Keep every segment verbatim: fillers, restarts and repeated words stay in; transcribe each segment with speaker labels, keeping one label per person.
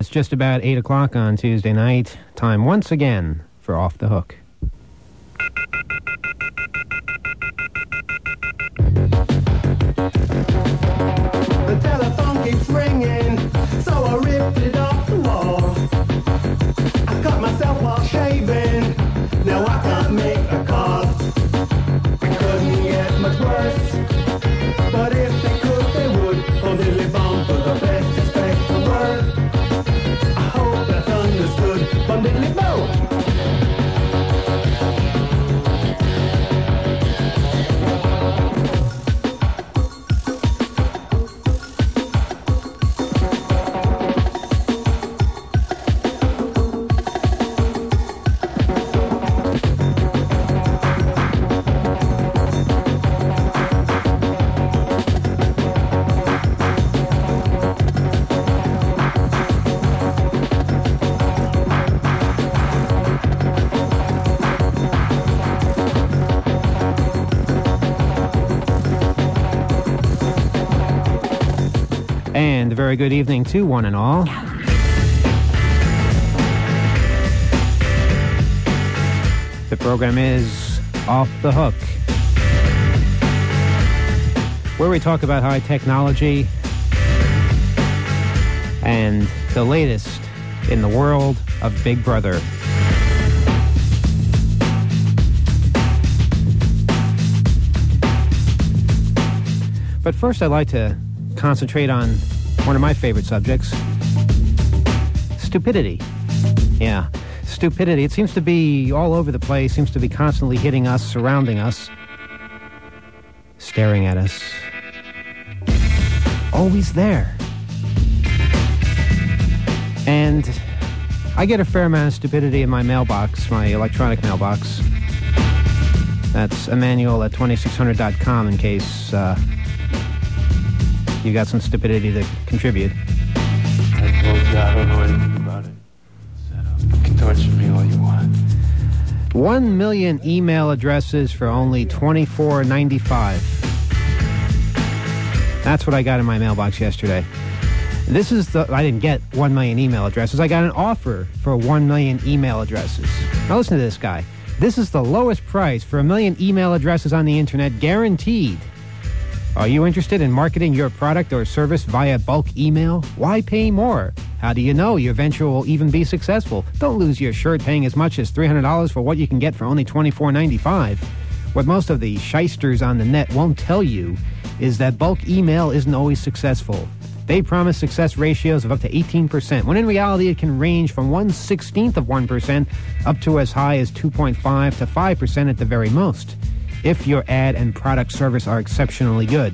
Speaker 1: It's just about eight o'clock on Tuesday night. Time once again for Off the Hook.
Speaker 2: The telephone keeps ringing, so I ripped it off the wall. I cut myself while shaving, now I can't make a call. It couldn't get much worse, but if they could, they would. Only live on for the best, expect the worst. I hope that's understood. Bundily bow.
Speaker 1: And a very good evening to one and all. The program is Off the Hook, where we talk about high technology and the latest in the world of Big Brother. But first I'd like to concentrate on one of my favorite subjects, stupidity. Yeah, stupidity. It seems to be all over the place, seems to be constantly hitting us, surrounding us, staring at us. Always there. And I get a fair amount of stupidity in my mailbox, my electronic mailbox. That's Emmanuel at twenty-six hundred dot com in case uh, you got some stupidity to contribute.
Speaker 3: I told you I don't know anything about it. Set up. You can torture me all you want.
Speaker 1: One million email addresses for only twenty-four ninety-five. That's what I got in my mailbox yesterday. This is the... I didn't get one million email addresses. I got an offer for one million email addresses. Now listen to this guy. This is the lowest price for a million email addresses on the internet, guaranteed. Are you interested in marketing your product or service via bulk email? Why pay more? How do you know your venture will even be successful? Don't lose your shirt paying as much as three hundred dollars for what you can get for only twenty-four ninety-five. What most of the shysters on the net won't tell you is that bulk email isn't always successful. They promise success ratios of up to eighteen percent, when in reality it can range from one sixteenth of one percent up to as high as two point five to five percent at the very most, if your ad and product service are exceptionally good.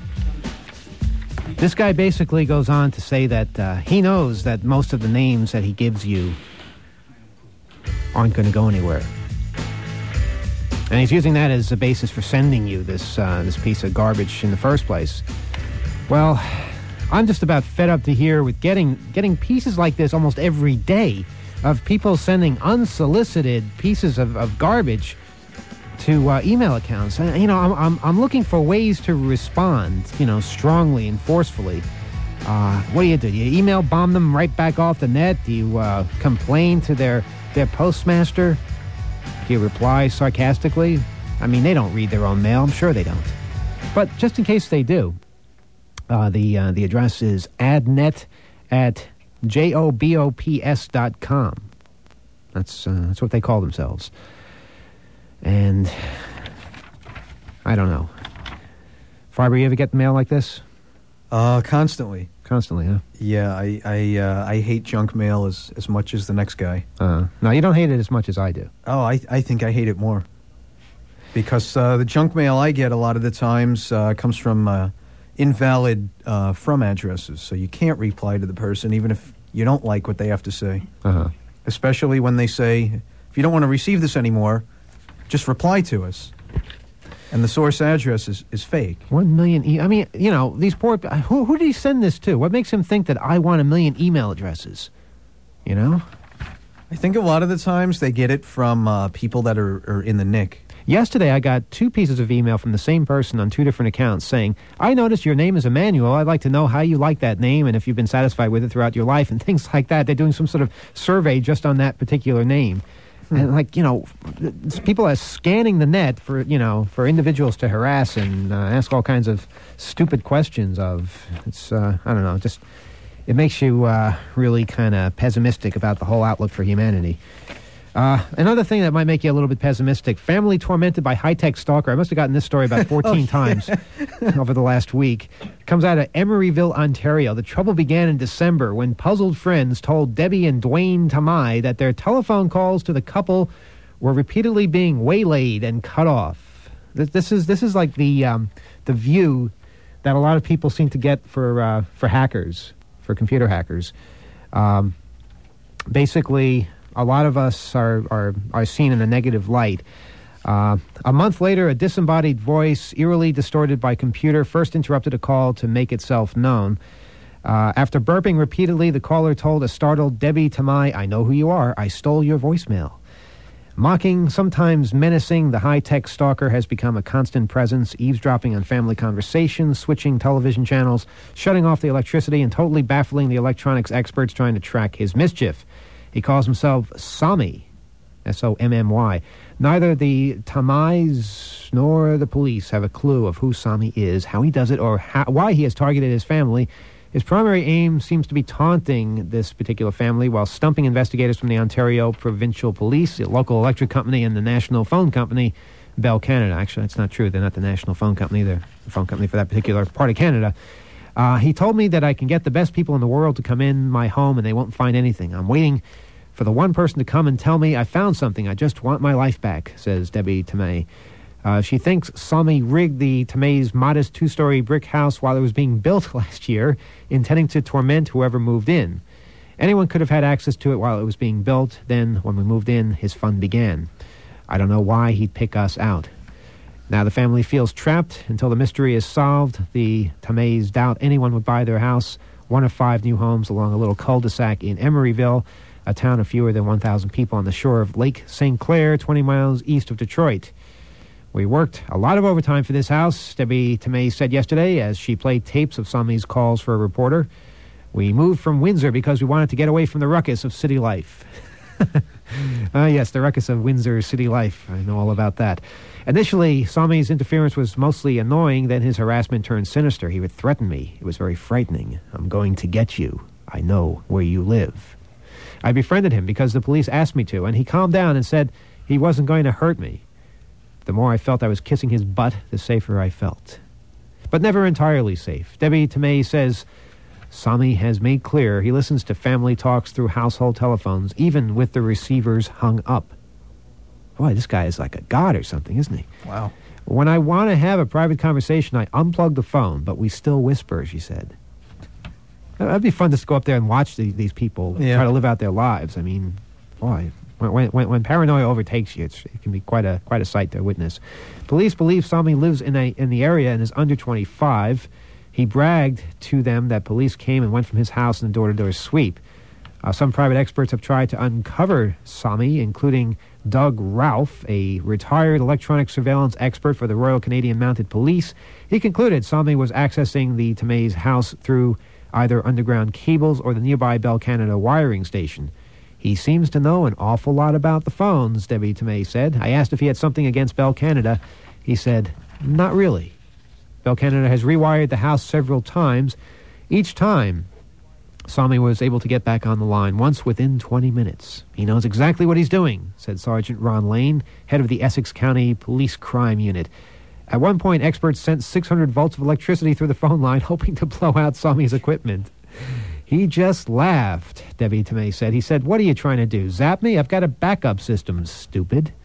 Speaker 1: This guy basically goes on to say that uh, he knows that most of the names that he gives you aren't going to go anywhere. And he's using that as a basis for sending you this uh, this piece of garbage in the first place. Well, I'm just about fed up to here with getting getting pieces like this almost every day of people sending unsolicited pieces of, of garbage to uh, email accounts. And, you know, I'm, I'm I'm looking for ways to respond, you know, strongly and forcefully. Uh, what do you do? You email bomb them right back off the net? Do you uh, complain to their, their postmaster? Do you reply sarcastically? I mean, they don't read their own mail. I'm sure they don't. But just in case they do, uh, the uh, the address is adnet at jobops dot com. That's uh, that's what they call themselves. And I don't know. Farber, you ever get mail like this?
Speaker 4: Uh, constantly.
Speaker 1: Constantly, huh?
Speaker 4: Yeah, I I, uh, I hate junk mail as, as much as the next guy.
Speaker 1: Uh, no, you don't hate it as much as I do.
Speaker 4: Oh, I I think I hate it more. Because uh, the junk mail I get a lot of the times uh, comes from uh, invalid uh, from addresses. So you can't reply to the person even if you don't like what they have to say.
Speaker 1: Uh-huh.
Speaker 4: Especially when they say, if you don't want to receive this anymore, just reply to us. And the source address is, is fake.
Speaker 1: One million... E- I mean, you know, these poor... Who, who did he send this to? What makes him think that I want a million email addresses? You know?
Speaker 4: I think a lot of the times they get it from uh, people that are, are in the N I C.
Speaker 1: Yesterday, I got two pieces of email from the same person on two different accounts saying, I noticed your name is Emmanuel. I'd like to know how you like that name and if you've been satisfied with it throughout your life and things like that. They're doing some sort of survey just on that particular name. Hmm. And, like, you know, people are scanning the net for, you know, for individuals to harass and uh, ask all kinds of stupid questions of. It's, uh, I don't know, just, it makes you uh, really kind of pessimistic about the whole outlook for humanity. Uh, another thing that might make you a little bit pessimistic, family tormented by high-tech stalker. I must have gotten this story about fourteen oh, times over the last week. It comes out of Emeryville, Ontario. The trouble began in December when puzzled friends told Debbie and Dwayne Tamai that their telephone calls to the couple were repeatedly being waylaid and cut off. This, this is this is like the um, the view that a lot of people seem to get for uh, for hackers, for computer hackers. Um, basically, a lot of us are, are, are seen in a negative light. Uh, a month later, a disembodied voice, eerily distorted by computer, first interrupted a call to make itself known. Uh, after burping repeatedly, the caller told a startled Debbie Tamai, I know who you are. I stole your voicemail. Mocking, sometimes menacing, the high-tech stalker has become a constant presence, eavesdropping on family conversations, switching television channels, shutting off the electricity, and totally baffling the electronics experts trying to track his mischief. He calls himself Sami, S O M M Y. Neither the Tamais nor the police have a clue of who Sami is, how he does it, or how, why he has targeted his family. His primary aim seems to be taunting this particular family while stumping investigators from the Ontario Provincial Police, the local electric company, and the national phone company, Bell Canada. Actually, that's not true. They're not the national phone company. They're the phone company for that particular part of Canada. Uh, he told me that I can get the best people in the world to come in my home and they won't find anything. I'm waiting for the one person to come and tell me I found something. I just want my life back, says Debbie Tamai. Uh, she thinks Sami rigged the Tamai's modest two-story brick house while it was being built last year, intending to torment whoever moved in. Anyone could have had access to it while it was being built. Then, when we moved in, his fun began. I don't know why he'd pick us out. Now the family feels trapped until the mystery is solved. The Tamais doubt anyone would buy their house, one of five new homes along a little cul-de-sac in Emeryville, a town of fewer than one thousand people on the shore of Lake Saint Clair, twenty miles east of Detroit. We worked a lot of overtime for this house, Debbie Tamai said yesterday as she played tapes of Sami's calls for a reporter. We moved from Windsor because we wanted to get away from the ruckus of city life. Ah, uh, yes, the ruckus of Windsor city life. I know all about that. Initially, Sami's interference was mostly annoying, then his harassment turned sinister. He would threaten me. It was very frightening. I'm going to get you. I know where you live. I befriended him because the police asked me to, and he calmed down and said he wasn't going to hurt me. The more I felt I was kissing his butt, the safer I felt. But never entirely safe. Debbie Tamai says Sami has made clear he listens to family talks through household telephones, even with the receivers hung up. Boy, this guy is like a god or something, isn't he?
Speaker 4: Wow.
Speaker 1: When I want to have a private conversation, I unplug the phone, but we still whisper, she said. That'd be fun just to go up there and watch the, these people
Speaker 4: yeah.
Speaker 1: try to live out their lives. I mean, boy, when, when, when paranoia overtakes you, it's, it can be quite a quite a sight to witness. Police believe Sami lives in a in the area and is under twenty-five. He bragged to them that police came and went from his house in a door-to-door sweep. Uh, some private experts have tried to uncover Sami, including Doug Ralph, a retired electronic surveillance expert for the Royal Canadian Mounted Police. He concluded Sami was accessing the Tamai's house through either underground cables or the nearby Bell Canada wiring station. He seems to know an awful lot about the phones, Debbie Tamai said. I asked if he had something against Bell Canada. He said, not really. Bell Canada has rewired the house several times. Each time, Sami was able to get back on the line, once within twenty minutes. He knows exactly what he's doing, said Sergeant Ron Lane, head of the Essex County Police Crime Unit. At one point, experts sent six hundred volts of electricity through the phone line, hoping to blow out Sami's equipment. He just laughed, Debbie Tamai said. He said, what are you trying to do, zap me? I've got a backup system, stupid.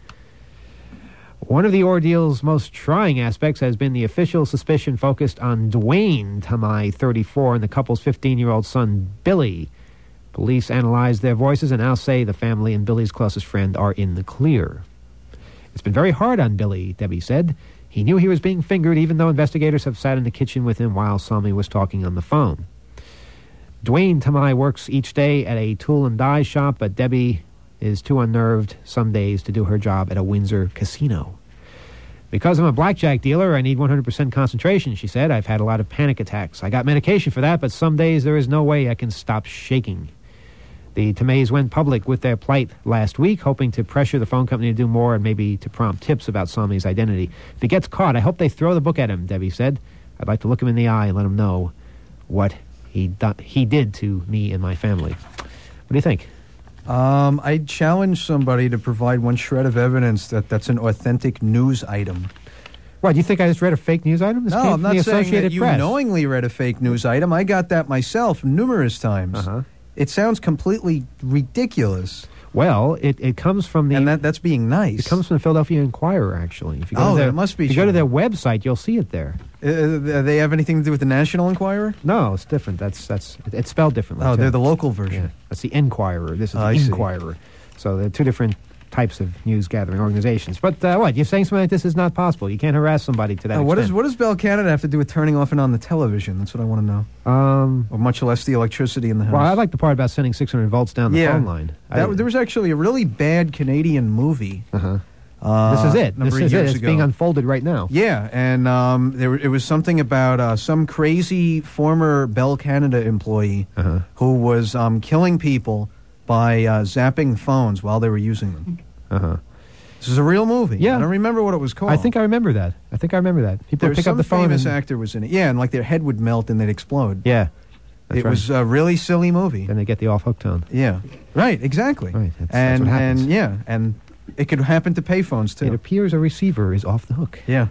Speaker 1: One of the ordeal's most trying aspects has been the official suspicion focused on Dwayne Tamai, thirty-four, and the couple's fifteen-year-old son, Billy. Police analyzed their voices and now say the family and Billy's closest friend are in the clear. It's been very hard on Billy, Debbie said. He knew he was being fingered, even though investigators have sat in the kitchen with him while Sami was talking on the phone. Dwayne Tamai works each day at a tool and die shop, but Debbie is too unnerved some days to do her job at a Windsor casino. Because I'm a blackjack dealer, I need one hundred percent concentration, she said. I've had a lot of panic attacks. I got medication for that, but some days there is no way I can stop shaking. The Tomays went public with their plight last week, hoping to pressure the phone company to do more and maybe to prompt tips about Sami's identity. If he gets caught, I hope they throw the book at him, Debbie said. I'd like to look him in the eye and let him know what he, do- he did to me and my family. What do you think?
Speaker 4: Um, I challenge somebody to provide one shred of evidence that that's an authentic news item.
Speaker 1: What, do you think I just read a fake news item? This
Speaker 4: No,
Speaker 1: came
Speaker 4: I'm
Speaker 1: from
Speaker 4: not
Speaker 1: the
Speaker 4: saying that
Speaker 1: Associated
Speaker 4: you
Speaker 1: Press.
Speaker 4: knowingly read a fake news item. I got that myself numerous times.
Speaker 1: Uh-huh.
Speaker 4: It sounds completely ridiculous.
Speaker 1: Well, it, it comes from the...
Speaker 4: And that, that's being nice.
Speaker 1: It comes from the Philadelphia Inquirer, actually. If you go
Speaker 4: Oh,
Speaker 1: to their,
Speaker 4: that must be
Speaker 1: If you go to
Speaker 4: true.
Speaker 1: their website, you'll see it there.
Speaker 4: Uh, do they have anything to do with the National Enquirer?
Speaker 1: No, it's different. That's that's It's spelled differently.
Speaker 4: Oh,
Speaker 1: too.
Speaker 4: they're the local version.
Speaker 1: Yeah, that's the Enquirer. This is
Speaker 4: Oh,
Speaker 1: the
Speaker 4: I see.
Speaker 1: Inquirer. So they're two different types of news-gathering organizations. But uh, what, you're saying something like this is not possible. You can't harass somebody to that
Speaker 4: Uh, what, is,
Speaker 1: extent.
Speaker 4: what does Bell Canada have to do with turning off and on the television? That's what I want to know.
Speaker 1: Um,
Speaker 4: Or much less the electricity in the house.
Speaker 1: well, I like the part about sending six hundred volts down the
Speaker 4: yeah.
Speaker 1: phone line.
Speaker 4: That,
Speaker 1: I,
Speaker 4: there was actually a really bad Canadian movie.
Speaker 1: uh-huh.
Speaker 4: Uh,
Speaker 1: This is it.
Speaker 4: a number
Speaker 1: This
Speaker 4: of
Speaker 1: is it.
Speaker 4: years
Speaker 1: It's
Speaker 4: ago.
Speaker 1: being unfolded right now.
Speaker 4: Yeah, and um, there it was something about uh, some crazy former Bell Canada employee
Speaker 1: Uh-huh.
Speaker 4: who was um, killing people by uh, zapping phones while they were using them.
Speaker 1: Uh-huh.
Speaker 4: This is a real movie.
Speaker 1: Yeah.
Speaker 4: I don't remember what it was called.
Speaker 1: I think I remember that. I think I remember that. People
Speaker 4: there
Speaker 1: would
Speaker 4: was
Speaker 1: pick up
Speaker 4: some
Speaker 1: the phone
Speaker 4: famous
Speaker 1: and...
Speaker 4: actor was in it. Yeah, and like their head would melt and they'd explode.
Speaker 1: Yeah. That's
Speaker 4: it
Speaker 1: right.
Speaker 4: was a really silly movie.
Speaker 1: Then they get the off-hook tone.
Speaker 4: Yeah, right, exactly.
Speaker 1: Right, that's- that's
Speaker 4: and
Speaker 1: what happens.
Speaker 4: and yeah, and it could happen to payphones too.
Speaker 1: It appears a receiver is off the hook.
Speaker 4: Yeah.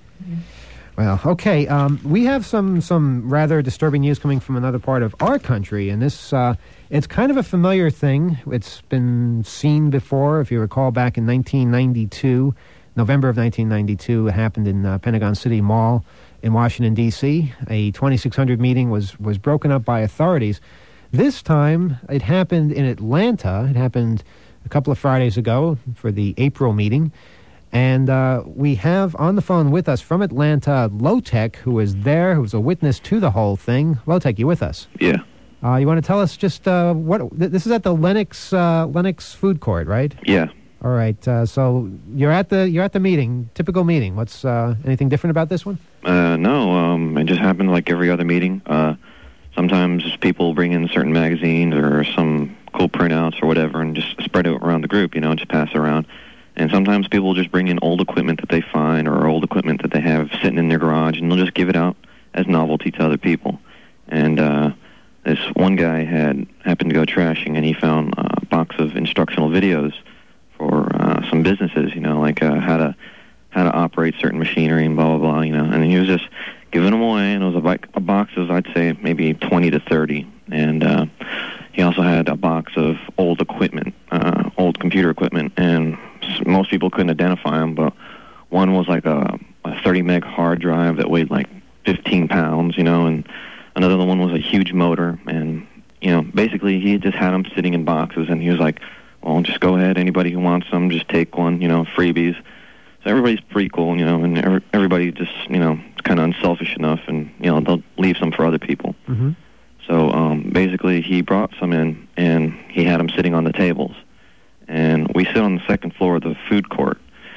Speaker 1: Well, okay. Um, we have some some rather disturbing news coming from another part of our country, and this uh, it's kind of a familiar thing. It's been seen before. If you recall, back in nineteen ninety-two, November of nineteen ninety-two, it happened in uh, Pentagon City Mall in Washington, D C A twenty-six hundred meeting was was broken up by authorities. This time, it happened in Atlanta. It happened a couple of Fridays ago for the April meeting. And uh, we have on the phone with us from Atlanta, Lotec, who was there, who was a witness to the whole thing. Lotec, you with us?
Speaker 5: Yeah.
Speaker 1: Uh, you want to tell us just uh, what... Th- this is at the Lennox uh, Lennox Food Court, right?
Speaker 5: Yeah.
Speaker 1: All right. Uh, so you're at the you're at the meeting, typical meeting. What's uh, anything different about this one?
Speaker 5: Uh, no, um, it just happened like every other meeting. Uh, sometimes people bring in certain magazines or some cool printouts or whatever and just spread it around the group, you know, just pass it around. And sometimes people just bring in old equipment that they find or old equipment that they have sitting in their garage, and they'll just give it out as novelty to other people. And uh, this one guy had happened to go trashing, and he found a box of instructional videos for uh, some businesses, you know, like uh, how to how to operate certain machinery and blah, blah, blah, you know. And he was just giving them away, and it was a, like, a box of, I'd say, maybe twenty to thirty. And uh, he also had a box of old equipment, uh, old computer equipment, and most people couldn't identify them, but one was like a, a thirty meg hard drive that weighed like fifteen pounds, you know, and another one was a huge motor, and, you know, basically he just had them sitting in boxes, and he was like, well, just go ahead, anybody who wants them, just take one, you know, freebies. So everybody's pretty cool, you know, and every, everybody just, you know, is kind of unselfish enough, and, you know, they'll leave some for other people.
Speaker 1: Mm-hmm.
Speaker 5: So um, basically he brought some in, and he had them sitting on the tables. And we sit on the second floor of the food court,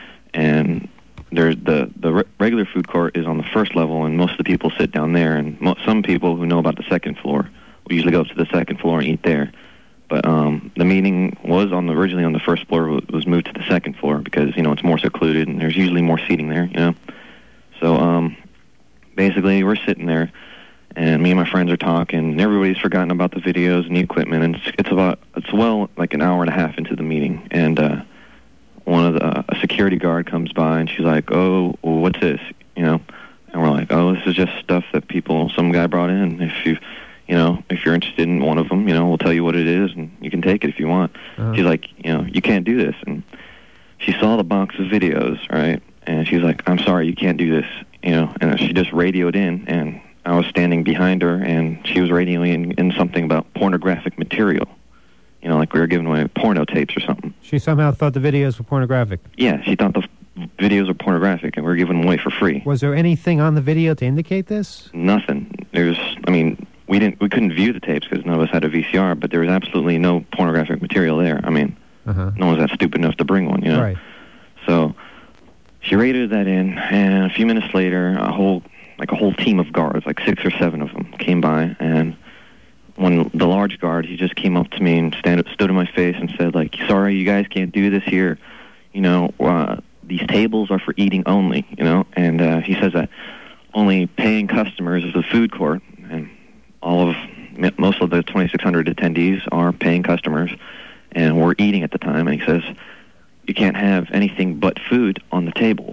Speaker 5: and there's the the re- regular food court is on the first level, and most of the people sit down there. And mo- some people who know about the second floor will usually go up to the second floor and eat there. But um, the meeting was on the originally on the first floor, w- was moved to the second floor because, you know, it's more secluded and there's usually more seating there, you know. So um, basically we're sitting there, and me and my friends are talking, and everybody's forgotten about the videos and the equipment, and it's, it's about, it's well like an hour and a half into the meeting, and uh, one of the, uh, a security guard comes by, and she's like, oh, well, what's this, you know, and we're like, oh, this is just stuff that people, some guy brought in. If you, you know, if you're interested in one of them, you know, we'll tell you what it is, and you can take it if you want.
Speaker 1: Uh-huh.
Speaker 5: She's like, you know, you can't do this, and she saw the box of videos, right, and she's like, I'm sorry, you can't do this, you know, and she just radioed in, and I was standing behind her, and she was radioing in, in something about pornographic material. You know, like we were giving away porno tapes or something.
Speaker 1: She somehow thought the videos were pornographic.
Speaker 5: Yeah, she thought the f- videos were pornographic, and we were giving them away for free.
Speaker 1: Was there anything on the video to indicate this?
Speaker 5: Nothing. There's, I mean, we didn't, we couldn't view the tapes because none of us had a V C R, but there was absolutely no pornographic material there. I mean,
Speaker 1: Uh-huh.
Speaker 5: no one's that stupid enough to bring one, you know?
Speaker 1: Right.
Speaker 5: So she raided that in, and a few minutes later, a whole like a whole team of guards, like six or seven of them, came by. And when the large guard, he just came up to me and stand, stood in my face and said, like, "Sorry, you guys can't do this here. You know, uh, these tables are for eating only. You know." And uh, he says that only paying customers of the food court, and all of most of the twenty-six hundred attendees are paying customers, and we're eating at the time. And he says, you can't have anything but food on the tables.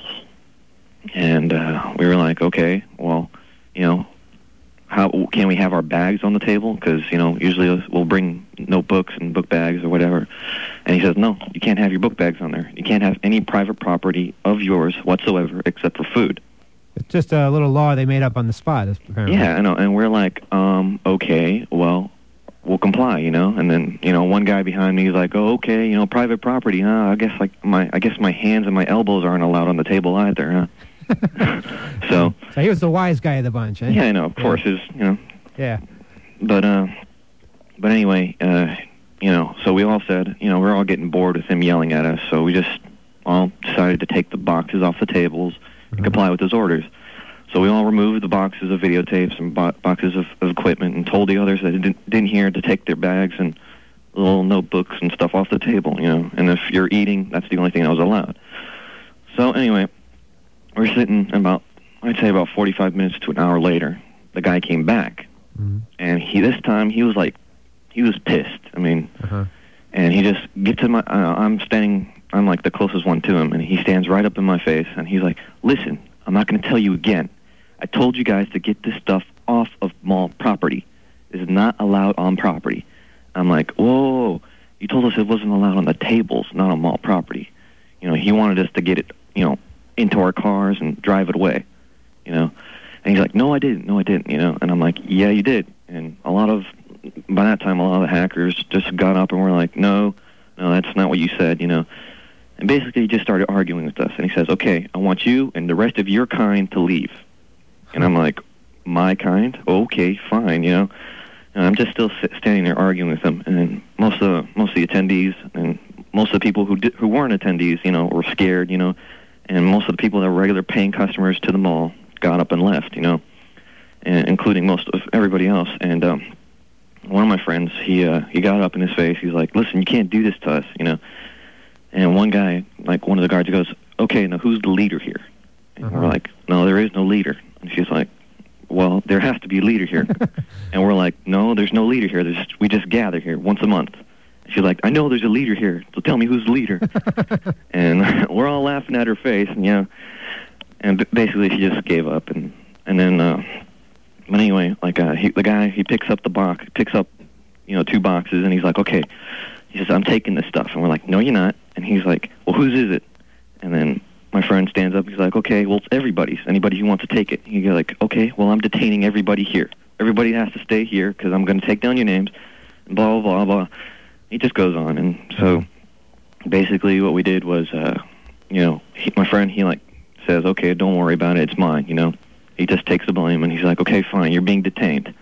Speaker 5: And uh, we were like, okay, well, you know, how can we have our bags on the table? Because, you know, usually we'll bring notebooks and book bags or whatever. And he says, no, you can't have your book bags on there. You can't have any private property of yours whatsoever except for food.
Speaker 1: It's just a little law they made up on the spot, apparently.
Speaker 5: Yeah, I know. And we're like, um, okay, well, we'll comply, you know. And then, you know, one guy behind me is like, oh, okay, you know, private property, huh? I guess like my, I guess my hands and my elbows aren't allowed on the table either, huh? so,
Speaker 1: so he was the wise guy of the bunch, eh?
Speaker 5: Yeah, I know. Of
Speaker 1: yeah.
Speaker 5: course, is you know.
Speaker 1: Yeah.
Speaker 5: But uh, but anyway, uh, you know, so we all said, you know, we're all getting bored with him yelling at us, so we just all decided to take the boxes off the tables and mm-hmm. comply with his orders. So we all removed the boxes of videotapes and bo- boxes of, of equipment and told the others that didn't, didn't hear to take their bags and little notebooks and stuff off the table, you know. And if you're eating, that's the only thing that was allowed. So anyway, we're sitting about, I'd say about forty-five minutes to an hour later. The guy came back, mm-hmm. and he this time he was like, he was pissed. I mean, uh-huh. and he just gets in my. Uh, I'm standing. I'm like the closest one to him, and he stands right up in my face, and he's like, "Listen, I'm not going to tell you again. I told you guys to get this stuff off of mall property. This is not allowed on property." I'm like, "Whoa! You told us it wasn't allowed on the tables, not on mall property." You know, he wanted us to get it, you know, into our cars and drive it away, you know. And he's like, no, I didn't, no, I didn't, you know. And I'm like, yeah, you did. And a lot of, by that time, a lot of the hackers just got up and were like, no, no, that's not what you said, you know. And basically he just started arguing with us. And he says, okay, I want you and the rest of your kind to leave. And I'm like, my kind? Okay, fine, you know. And I'm just still sit, standing there arguing with him. And then most of the, most of the attendees and most of the people who did, who weren't attendees, you know, were scared, you know. And most of the people that were regular paying customers to the mall got up and left, you know, and including most of everybody else. And um, one of my friends, he uh, he got up in his face. He's like, listen, you can't do this to us, you know. And one guy, like one of the guards, he goes, okay, now who's the leader here? And uh-huh. we're like, no, there is no leader. And she's like, well, there has to be a leader here. And we're like, no, there's no leader here. There's, we just gather here once a month. She's like, I know there's a leader here, so tell me who's the leader. And we're all laughing at her face, and yeah, and b- basically she just gave up, and and then, uh, but anyway, like uh, he, the guy, he picks up the box, picks up, you know, two boxes, and he's like, okay, he says, I'm taking this stuff, and we're like, no, you're not, and he's like, well, whose is it? And then my friend stands up, he's like, okay, well, it's everybody's, anybody who wants to take it. He's like, okay, well, I'm detaining everybody here. Everybody has to stay here because I'm going to take down your names, and blah blah blah blah. He just goes on, and so basically what we did was, uh, you know, he, my friend, he like says, okay, don't worry about it, it's mine, you know. He just takes the blame, and he's like, okay, fine, you're being detained.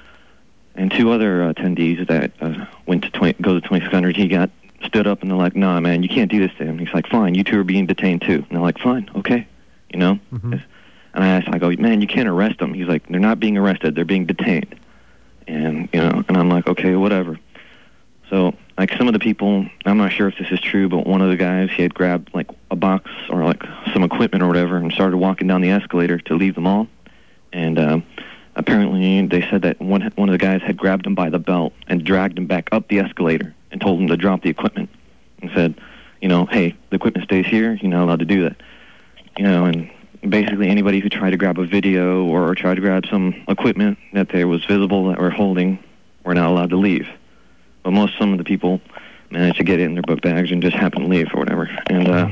Speaker 5: And two other uh, attendees that uh, went to twenty, go to twenty-six hundred, he got stood up, and they're like, nah, man, you can't do this to him. He's like, fine, you two are being detained too. And they're like, fine, okay, you know. Mm-hmm. And I asked, I go, man, you can't arrest them. He's like, they're not being arrested, they're being detained. And, you know, and I'm like, okay, whatever. So, like, some of the people, I'm not sure if this is true, but one of the guys, he had grabbed, like, a box or, like, some equipment or whatever and started walking down the escalator to leave the mall. And um, apparently they said that one one of the guys had grabbed him by the belt and dragged him back up the escalator and told him to drop the equipment and said, you know, hey, the equipment stays here, you're not allowed to do that. You know, and basically anybody who tried to grab a video or, or tried to grab some equipment that there was visible that we're holding were not allowed to leave. But most, some of the people managed to get it in their book bags and just happened to leave or whatever. And uh,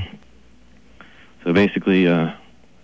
Speaker 5: so basically, uh,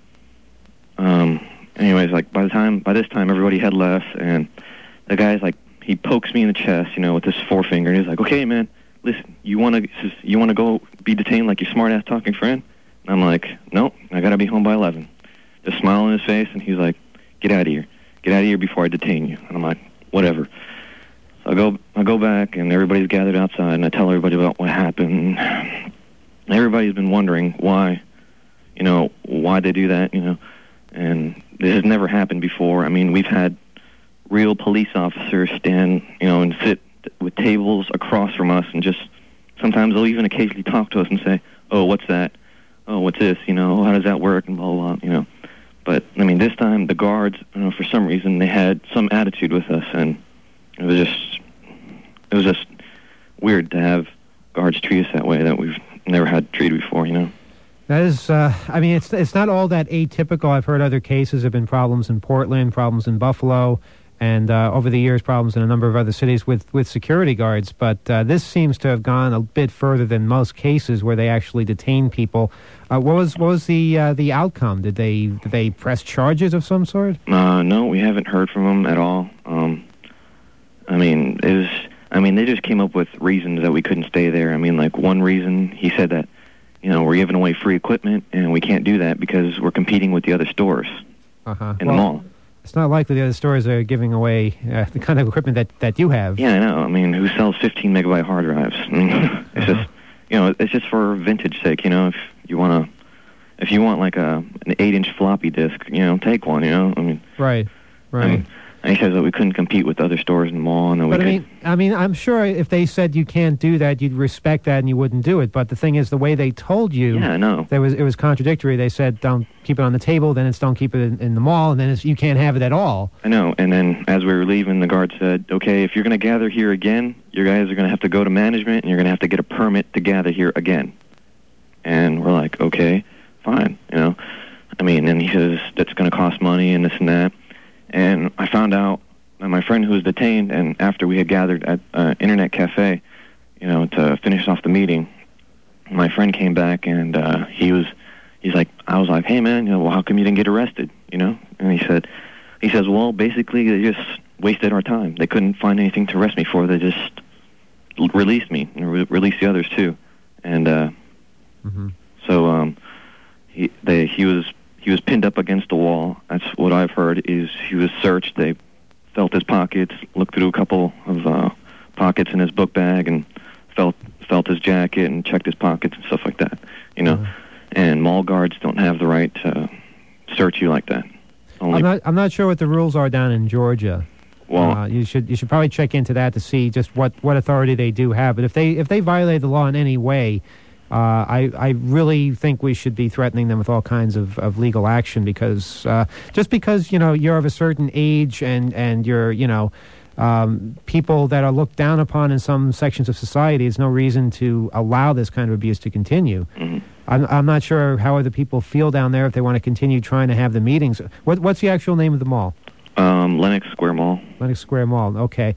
Speaker 5: um, anyways, like by the time, by this time, everybody had left, and the guy's like, he pokes me in the chest, you know, with his forefinger, and he's like, okay, man, listen, you want to, you want to go be detained like your smart-ass talking friend? And I'm like, nope, I gotta be home by eleven. Just smile on his face, and he's like, get out of here, get out of here before I detain you. And I'm like, whatever. I go I go back, and everybody's gathered outside, and I tell everybody about what happened. Everybody's been wondering why, you know, why they do that, you know. And this has never happened before. I mean, we've had real police officers stand, you know, and sit with tables across from us, and just sometimes they'll even occasionally talk to us and say, oh, what's that? Oh, what's this? You know, how does that work? And blah, blah, blah, you know. But, I mean, this time the guards, you know, for some reason, they had some attitude with us, and it was just, it was just weird to have guards treat us that way that we've never had treated before, you know.
Speaker 1: That is, uh, I mean, it's it's not all that atypical. I've heard other cases have been problems in Portland, problems in Buffalo, and uh, over the years, problems in a number of other cities with, with security guards. But uh, this seems to have gone a bit further than most cases where they actually detain people. Uh, what was what was the uh, the outcome? Did they did they press charges of some sort?
Speaker 5: Uh, no, we haven't heard from them at all. Um, I mean, it was. I mean, they just came up with reasons that we couldn't stay there. I mean, like one reason, he said that, you know, we're giving away free equipment, and we can't do that because we're competing with the other stores
Speaker 1: uh-huh.
Speaker 5: in
Speaker 1: well,
Speaker 5: the mall.
Speaker 1: It's not likely the other stores are giving away uh, the kind of equipment that, that you have.
Speaker 5: Yeah, I know. I mean, who sells fifteen megabyte hard drives? I mean, it's uh-huh. just, you know, it's just for vintage sake, you know. If you want to, if you want like a an eight inch floppy disk, you know, take one, you know. I mean,
Speaker 1: right, right.
Speaker 5: I mean, and he says that we couldn't compete with other stores in the mall, and that
Speaker 1: but
Speaker 5: we
Speaker 1: I
Speaker 5: could.
Speaker 1: mean, I mean, I'm sure if they said you can't do that, you'd respect that and you wouldn't do it. But the thing is, the way they told you,
Speaker 5: yeah, I know.
Speaker 1: There was it was contradictory. They said don't keep it on the table, then it's don't keep it in, in the mall, and then it's you can't have it at all.
Speaker 5: I know. And then as we were leaving, the guard said, "Okay, if you're going to gather here again, you guys are going to have to go to management, and you're going to have to get a permit to gather here again." And we're like, "Okay, fine," you know. I mean, and he says that's going to cost money and this and that. And I found out. And my friend who was detained, and after we had gathered at uh, Internet Cafe, you know, to finish off the meeting, my friend came back, and uh, he was, he's like, I was like, hey man, you know, well, how come you didn't get arrested, you know? And he said, he says, well, basically they just wasted our time. They couldn't find anything to arrest me for. They just l- released me and re- released the others too. And uh,
Speaker 1: mm-hmm.
Speaker 5: so um, he, they, he was, he was pinned up against the wall. That's what I've heard. Is he was searched. They felt his pockets, looked through a couple of uh, pockets in his book bag, and felt felt his jacket and checked his pockets and stuff like that. You know, mm-hmm. And mall guards don't have the right to search you like that. Only
Speaker 1: I'm not. I'm not sure what the rules are down in Georgia.
Speaker 5: Well,
Speaker 1: uh, you should you should probably check into that to see just what, what authority they do have. But if they if they violate the law in any way, uh, I I really think we should be threatening them with all kinds of, of legal action, because uh, just because you know you're of a certain age and and you're you know um, people that are looked down upon in some sections of society is no reason to allow this kind of abuse to continue.
Speaker 5: Mm-hmm.
Speaker 1: I'm I'm not sure how other people feel down there if they want to continue trying to have the meetings. What what's the actual name of the mall?
Speaker 5: Um, Lenox Square Mall.
Speaker 1: Lenox Square Mall. Okay.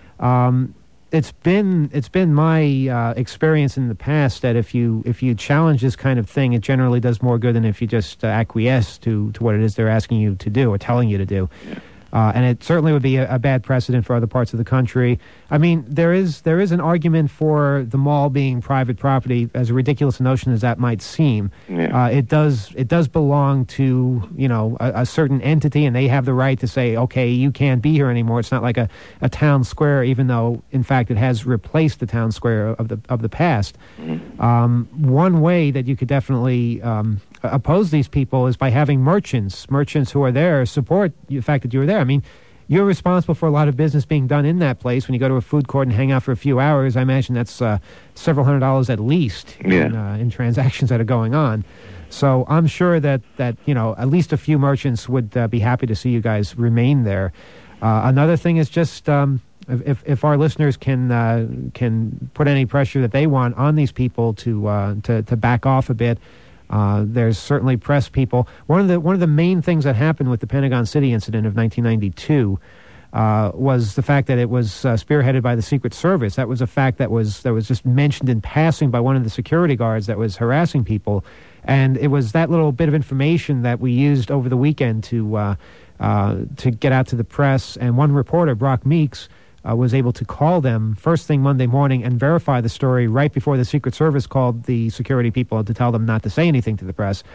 Speaker 1: Um, It's been it's been my uh, experience in the past that if you if you challenge this kind of thing, it generally does more good than if you just uh, acquiesce to, to what it is they're asking you to do or telling you to do.
Speaker 5: Yeah.
Speaker 1: Uh, and it certainly would be a, a bad precedent for other parts of the country. I mean, there is there is an argument for the mall being private property, as ridiculous a notion as that might seem.
Speaker 5: Yeah.
Speaker 1: Uh, it does it does belong to you know a, a certain entity, and they have the right to say, okay, you can't be here anymore. It's not like a, a town square, even though in fact it has replaced the town square of the of the past.
Speaker 5: Mm-hmm.
Speaker 1: Um, one way that you could definitely um, oppose these people is by having merchants, merchants who are there support the fact that you were there. I mean, you're responsible for a lot of business being done in that place. When you go to a food court and hang out for a few hours, I imagine that's uh, several hundred dollars at least
Speaker 5: yeah.
Speaker 1: in, uh, in transactions that are going on. So I'm sure that, that you know, at least a few merchants would uh, be happy to see you guys remain there. Uh, another thing is just um, if if our listeners can uh, can put any pressure that they want on these people to uh, to, to back off a bit. Uh, there's certainly press people. One of the one of the main things that happened with the Pentagon City incident of nineteen ninety-two uh, was the fact that it was uh, spearheaded by the Secret Service. That was a fact that was that was just mentioned in passing by one of the security guards that was harassing people, and it was that little bit of information that we used over the weekend to uh, uh, to get out to the press. And one reporter, Brock Meeks, Uh, was able to call them first thing Monday morning and verify the story right before the Secret Service called the security people to tell them not to say anything to the press.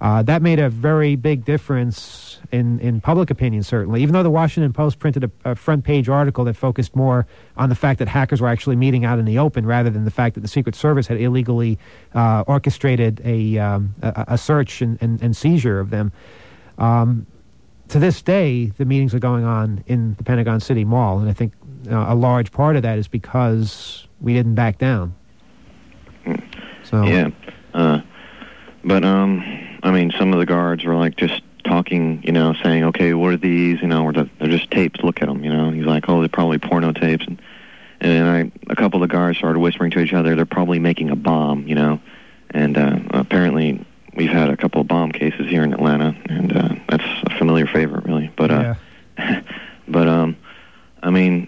Speaker 1: Uh, that made a very big difference in, in public opinion, certainly. Even though the Washington Post printed a, a front-page article that focused more on the fact that hackers were actually meeting out in the open rather than the fact that the Secret Service had illegally uh, orchestrated a, um, a, a search and, and, and seizure of them. Um, to this day, the meetings are going on in the Pentagon City Mall, and I think uh, a large part of that is because we didn't back down. So
Speaker 5: Yeah. Uh, but, um... I mean, some of the guards were, like, just talking, you know, saying, okay, what are these, you know, or the, they're just tapes, look at them, you know. And he's like, oh, they're probably porno tapes. And, and then I, a couple of the guards started whispering to each other, they're probably making a bomb, you know. And uh, apparently we've had a couple of bomb cases here in Atlanta, and uh, that's a familiar favorite, really. But, uh, yeah. but, um, I mean,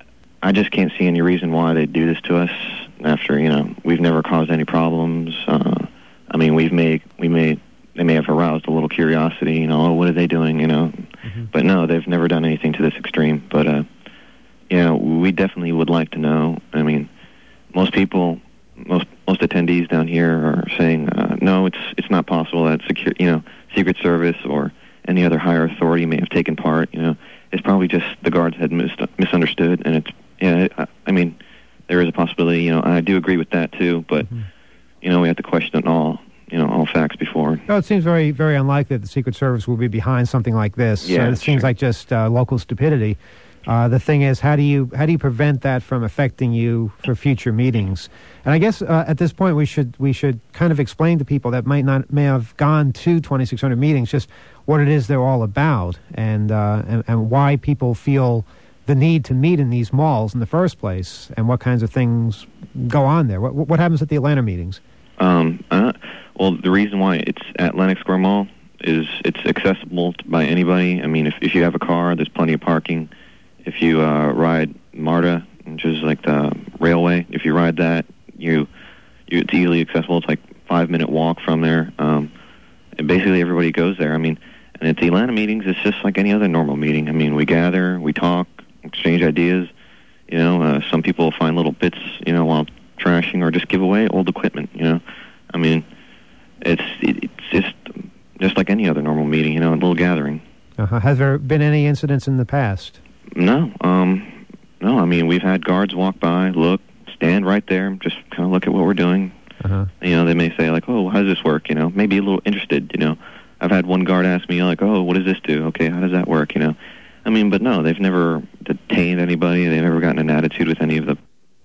Speaker 5: I just can't see any reason why they'd do this to us after, you know, we've never caused any problems. Uh, I mean, we've made, we made, they may have aroused a little curiosity, you know, oh, what are they doing, you know? Mm-hmm. But no, they've never done anything to this extreme. But, uh, you know, we definitely would like to know. I mean, most people, most most attendees down here are saying, uh, no, it's it's not possible that, secure, you know, Secret Service or any other higher authority may have taken part, you know. It's probably just the guards had mis- misunderstood, and it's, yeah, I, I mean, there is a possibility, you know, I do agree with that, too, but, mm-hmm. you know, we have to question it all. You know, all facts before.
Speaker 1: No, it seems very, very unlikely that the Secret Service will be behind something like this.
Speaker 5: Yeah,
Speaker 1: uh, it seems
Speaker 5: sure.
Speaker 1: like just uh, local stupidity. Uh, the thing is, how do you how do you prevent that from affecting you for future meetings? And I guess uh, at this point we should we should kind of explain to people that might not may have gone to twenty-six hundred meetings just what it is they're all about, and uh, and, and why people feel the need to meet in these malls in the first place, and what kinds of things go on there. What what happens at the Atlanta meetings?
Speaker 5: Um. Uh, Well, the reason why it's at Lenox Square Mall is it's accessible to, by anybody. I mean, if if you have a car, there's plenty of parking. If you uh, ride MARTA, which is like the railway, if you ride that, you, you it's easily accessible. It's like five minute walk from there. Um, and basically, everybody goes there. I mean, and at the Atlanta meetings, it's just like any other normal meeting. I mean, we gather, we talk, exchange ideas. You know, uh, some people find little bits, you know, while trashing, or just give away old equipment. You know, I mean. It's it's just just like any other normal meeting, you know, a little gathering.
Speaker 1: Uh-huh. Has there been any incidents in the past?
Speaker 5: No, um, no. I mean, we've had guards walk by, look, stand right there, just kind of look at what we're doing. Uh-huh. You know, they may say like, "Oh, how does this work?" You know, maybe a little interested. You know, I've had one guard ask me like, "Oh, what does this do? Okay, how does that work?" You know, I mean, but no, they've never detained anybody. They've never gotten an attitude with any of them.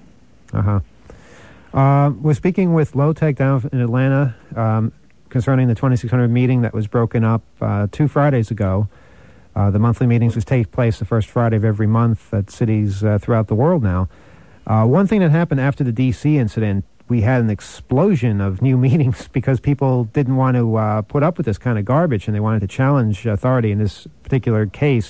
Speaker 1: Uh huh. Uh, we're speaking with Low Tech down in Atlanta um, concerning the twenty-six hundred meeting that was broken up uh, two Fridays ago. Uh, the monthly meetings which take place the first Friday of every month at cities uh, throughout the world now. Uh, one thing that happened after the D C incident, we had an explosion of new meetings because people didn't want to uh, put up with this kind of garbage, and they wanted to challenge authority in this particular case.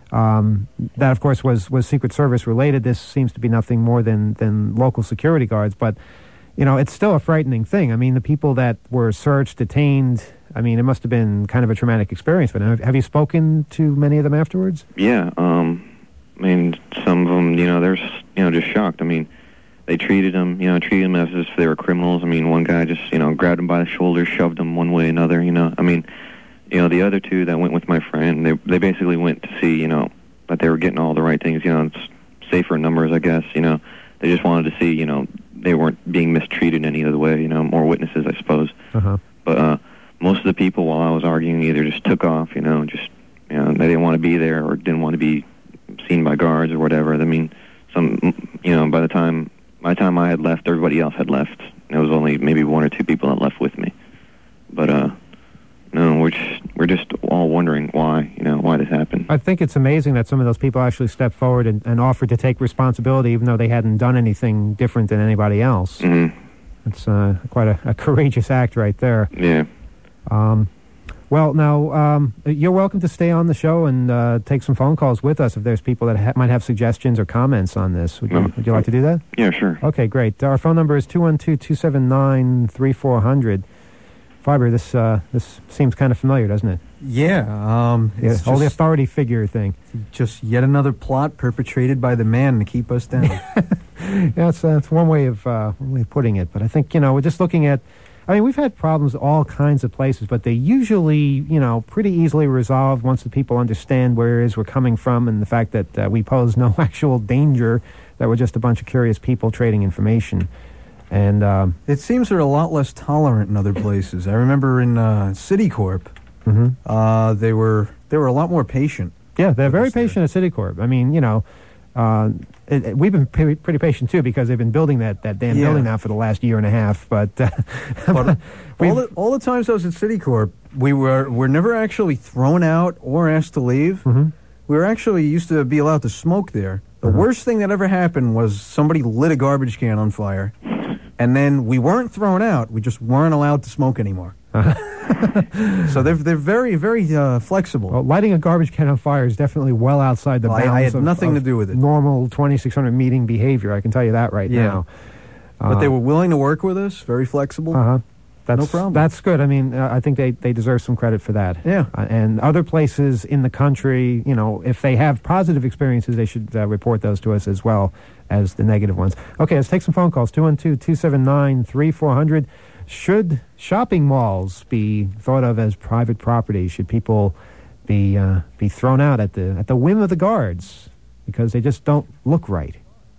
Speaker 1: Um, that, of course, was, was Secret Service related. This seems to be nothing more than, than local security guards. But, you know, it's still a frightening thing. I mean, the people that were searched, detained, I mean, it must have been kind of a traumatic experience. But have, have you spoken to many of them afterwards?
Speaker 5: Yeah. Um, I mean, some of them, you know, they're, you know, just shocked. I mean, they treated them, you know, treated them as if they were criminals. I mean, one guy just, you know, grabbed them by the shoulders, shoved them one way or another, you know. I mean... You know, the other two that went with my friend, they they basically went to see, you know, that they were getting all the right things, you know, it's safer numbers, I guess, you know. They just wanted to see, you know, they weren't being mistreated any other way, you know, more witnesses, I suppose. Uh-huh. But uh, most of the people, while I was arguing, either just took off, you know, just, you know, they didn't want to be there or didn't want to be seen by guards or whatever. I mean, some, you know, by the time, by the time I had left, everybody else had left. There was only maybe one or two people that left with me. But, uh... No, we're just, we're just all wondering why, you know, why this happened.
Speaker 1: I think it's amazing that some of those people actually stepped forward and, and offered to take responsibility, even though they hadn't done anything different than anybody else. Mm-hmm. It's uh, quite a, a courageous act right there.
Speaker 5: Yeah.
Speaker 1: Um, well, now, um, you're welcome to stay on the show and uh, take some phone calls with us if there's people that ha- might have suggestions or comments on this. Would you, um, would you like to do that?
Speaker 5: Yeah, sure.
Speaker 1: Okay, great. Our phone number is two one two, two seven nine, three four zero zero. Fiber, this uh, this seems kind of familiar, doesn't it?
Speaker 4: Yeah. Um,
Speaker 1: yeah
Speaker 4: it's
Speaker 1: all the
Speaker 4: just,
Speaker 1: authority figure thing.
Speaker 4: Just yet another plot perpetrated by the man to keep us down.
Speaker 1: Yeah, that's, uh, that's one way of uh, one way of putting it. But I think, you know, we're just looking at I mean, we've had problems all kinds of places, but they usually, you know, pretty easily resolved once the people understand where it is we're coming from and the fact that uh, we pose no actual danger, that we're just a bunch of curious people trading information. And um,
Speaker 4: It seems they're a lot less tolerant in other places. I remember in uh, Citicorp,
Speaker 1: mhm.
Speaker 4: uh, they were they were a lot more patient.
Speaker 1: yeah, they're
Speaker 4: with
Speaker 1: very
Speaker 4: us there.
Speaker 1: patient at Citicorp. I mean, you know, uh, it, it- we've been pretty, pretty patient too because they've been building that, that damn
Speaker 4: Yeah.
Speaker 1: building now for the last year and a half. But, uh,
Speaker 4: But all
Speaker 1: we've-
Speaker 4: the, all the times I was at Citicorp, we were were never actually thrown out or asked to leave.
Speaker 1: Mhm.
Speaker 4: We were actually used to be allowed to smoke there. The
Speaker 1: Mhm.
Speaker 4: worst thing that ever happened was somebody lit a garbage can on fire, and then we weren't thrown out. We just weren't allowed to smoke anymore. So they're they're very very uh, flexible.
Speaker 1: Well, lighting a garbage can on fire is definitely well outside the
Speaker 4: Well, I- I
Speaker 1: bounds
Speaker 4: had
Speaker 1: of,
Speaker 4: nothing
Speaker 1: of
Speaker 4: to do with it.
Speaker 1: normal twenty-six hundred meeting behavior. I can tell you that right
Speaker 4: Yeah.
Speaker 1: now.
Speaker 4: But they were willing to work with us. Very flexible.
Speaker 1: Uh huh. That's,
Speaker 4: No problem.
Speaker 1: That's good. I mean, uh, I think they, they deserve some credit for that.
Speaker 4: Yeah.
Speaker 1: Uh, and other places in the country, you know, if they have positive experiences, they should uh, report those to us as well as the negative ones. Okay, let's take some phone calls. two one two, two seven nine, three four zero zero. Should shopping malls be thought of as private property? Should people be uh, be thrown out at the at the whim of the guards because they just don't look right?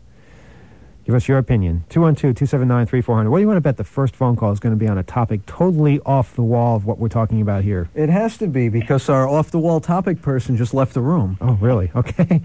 Speaker 1: Give us your opinion. two one two, two seven nine, three four zero zero. What do you want to bet the first phone call is going to be on a topic totally off the wall of what we're talking about here?
Speaker 4: It has to be because our off the wall topic person just left the room.
Speaker 1: Oh, really? Okay.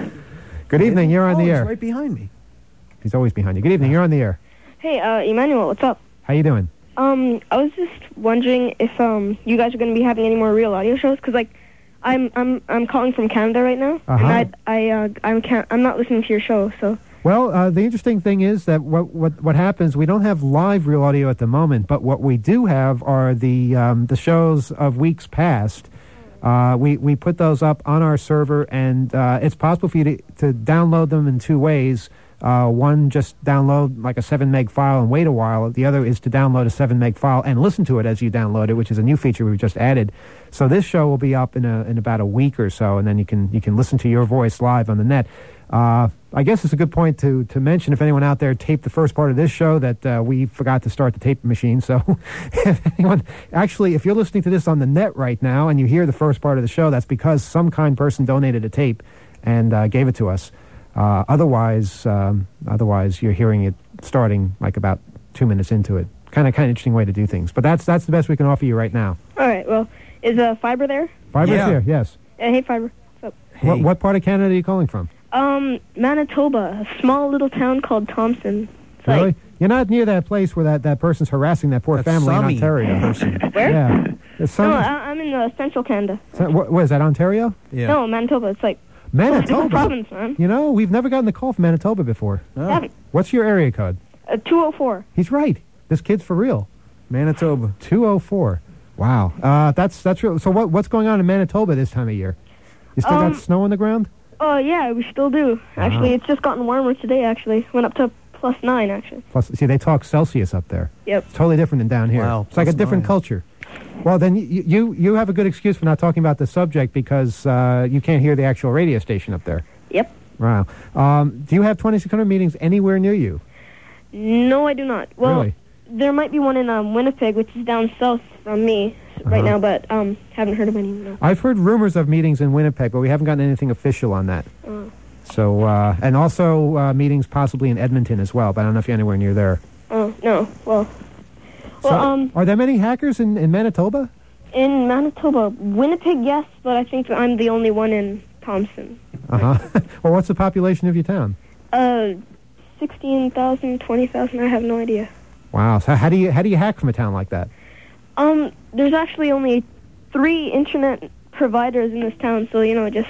Speaker 1: Good evening. You're on
Speaker 4: oh,
Speaker 1: the
Speaker 4: he's
Speaker 1: air.
Speaker 4: right behind me.
Speaker 1: He's always behind you. Good evening. You're on the air.
Speaker 6: Hey, uh, Emmanuel, what's up?
Speaker 1: How you doing?
Speaker 6: Um, I was just wondering if um you guys are going to be having any more real audio shows, because like I'm I'm I'm calling from Canada right now,
Speaker 1: Uh-huh.
Speaker 6: and I I uh, I'm can't I'm not listening to your show, so
Speaker 1: Well, uh, the interesting thing is that what, what what happens, we don't have live real audio at the moment, but what we do have are the um, the shows of weeks past. Uh, we, we put those up on our server, and uh, it's possible for you to, to download them in two ways. Uh, one, just download like a seven meg file and wait a while. The other is to download a seven meg file and listen to it as you download it, which is a new feature we've just added. So this show will be up in a, in about a week or so, and then you can you can listen to your voice live on the net. Uh, I guess it's a good point to, to mention, if anyone out there taped the first part of this show, that uh, we forgot to start the tape machine. So if anyone, actually, if you're listening to this on the net right now and you hear the first part of the show, that's because some kind person donated a tape and uh, gave it to us. Uh, otherwise, um, otherwise you're hearing it starting like about two minutes into it. Kind of, kind of interesting way to do things. But that's that's the best we can offer you right now.
Speaker 6: all right. Well, is uh Fiber there?
Speaker 1: Fiber's
Speaker 4: Yeah.
Speaker 1: here, yes.
Speaker 6: Uh, hey, Fiber. What's up?
Speaker 4: Hey.
Speaker 1: What, what part of Canada are you calling from?
Speaker 6: Um, Manitoba, a small little town called Thompson. It's
Speaker 1: Really?
Speaker 6: like,
Speaker 1: You're not near that place where that, that person's harassing that poor
Speaker 4: That
Speaker 1: family
Speaker 4: Sami
Speaker 1: in Ontario.
Speaker 4: person.
Speaker 6: where?
Speaker 1: Yeah. It's some,
Speaker 6: No, I, I'm in uh, central Canada.
Speaker 1: so- what, what is that, Ontario?
Speaker 4: Yeah.
Speaker 6: No, Manitoba. It's like it's a different
Speaker 1: Manitoba?
Speaker 6: province, man.
Speaker 1: You know, we've never gotten a call from Manitoba before.
Speaker 4: Oh,
Speaker 6: Haven't.
Speaker 1: What's your area code?
Speaker 6: Uh, two oh four.
Speaker 1: He's right. This kid's for real.
Speaker 4: Manitoba.
Speaker 1: two oh four. Wow. Uh, that's that's real. So what what's going on in Manitoba this time of year? You still
Speaker 6: Um,
Speaker 1: got snow on the ground?
Speaker 6: Oh yeah, we still do. Actually, it's just gotten warmer today. Actually, went up to plus nine. Actually.
Speaker 1: Plus, see, they talk Celsius up there.
Speaker 6: Yep.
Speaker 1: It's totally different than down here.
Speaker 4: Wow,
Speaker 1: It's like a
Speaker 4: plus
Speaker 1: different
Speaker 4: nine.
Speaker 1: culture. Well, then you, you you have a good excuse for not talking about the subject because uh, you can't hear the actual radio station up there.
Speaker 6: Yep.
Speaker 1: Wow. Um, do you have twenty-six hundred meetings anywhere near you?
Speaker 6: No, I do not. Well,
Speaker 1: Really?
Speaker 6: there might be one in um, Winnipeg, which is down south from me right
Speaker 1: Uh-huh.
Speaker 6: now, but um, haven't heard of any. No.
Speaker 1: I've heard rumors of meetings in Winnipeg, but we haven't gotten anything official on that.
Speaker 6: Oh.
Speaker 1: So, uh, and also uh, meetings possibly in Edmonton as well, but I don't know if you're anywhere near there.
Speaker 6: Oh no. Well,
Speaker 1: So,
Speaker 6: well, um,
Speaker 1: are there many hackers in, in Manitoba?
Speaker 6: in Manitoba, Winnipeg, yes, but I think that I'm the only one in Thompson.
Speaker 1: Uh huh. Well, what's the population of your town?
Speaker 6: Uh, sixteen thousand, twenty thousand. I have no idea.
Speaker 1: Wow. So how do you how do you hack from a town like that?
Speaker 6: Um, there's actually only three internet providers in this town, so you know, just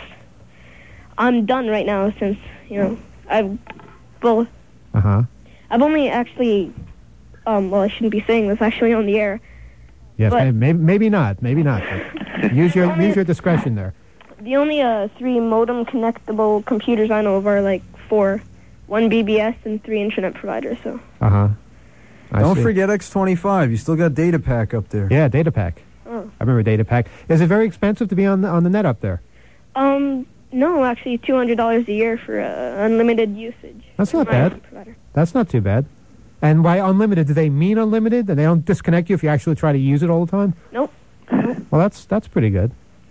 Speaker 6: I'm done right now since you know I've well,
Speaker 1: Uh huh.
Speaker 6: I've only actually um, well, I shouldn't be saying this actually on the air.
Speaker 1: Yes.
Speaker 6: But-
Speaker 1: Maybe, maybe maybe not. Maybe not. Use your use your discretion there.
Speaker 6: The only uh, three modem connectable computers I know of are like four, one B B S and three internet providers. So
Speaker 1: Uh huh.
Speaker 4: Don't forget X twenty-five. You still got data pack up there.
Speaker 1: Yeah, data pack.
Speaker 6: Oh.
Speaker 1: I remember data pack. Is it very expensive to be on the, on the net up there?
Speaker 6: um, no, actually two hundred dollars a year for uh, unlimited usage.
Speaker 1: That's
Speaker 6: from
Speaker 1: not
Speaker 6: my
Speaker 1: bad.
Speaker 6: provider.
Speaker 1: That's not too bad. And by unlimited, do they mean unlimited? And they don't disconnect you if you actually try to use it all the time?
Speaker 6: Nope.
Speaker 1: Well, that's that's pretty good.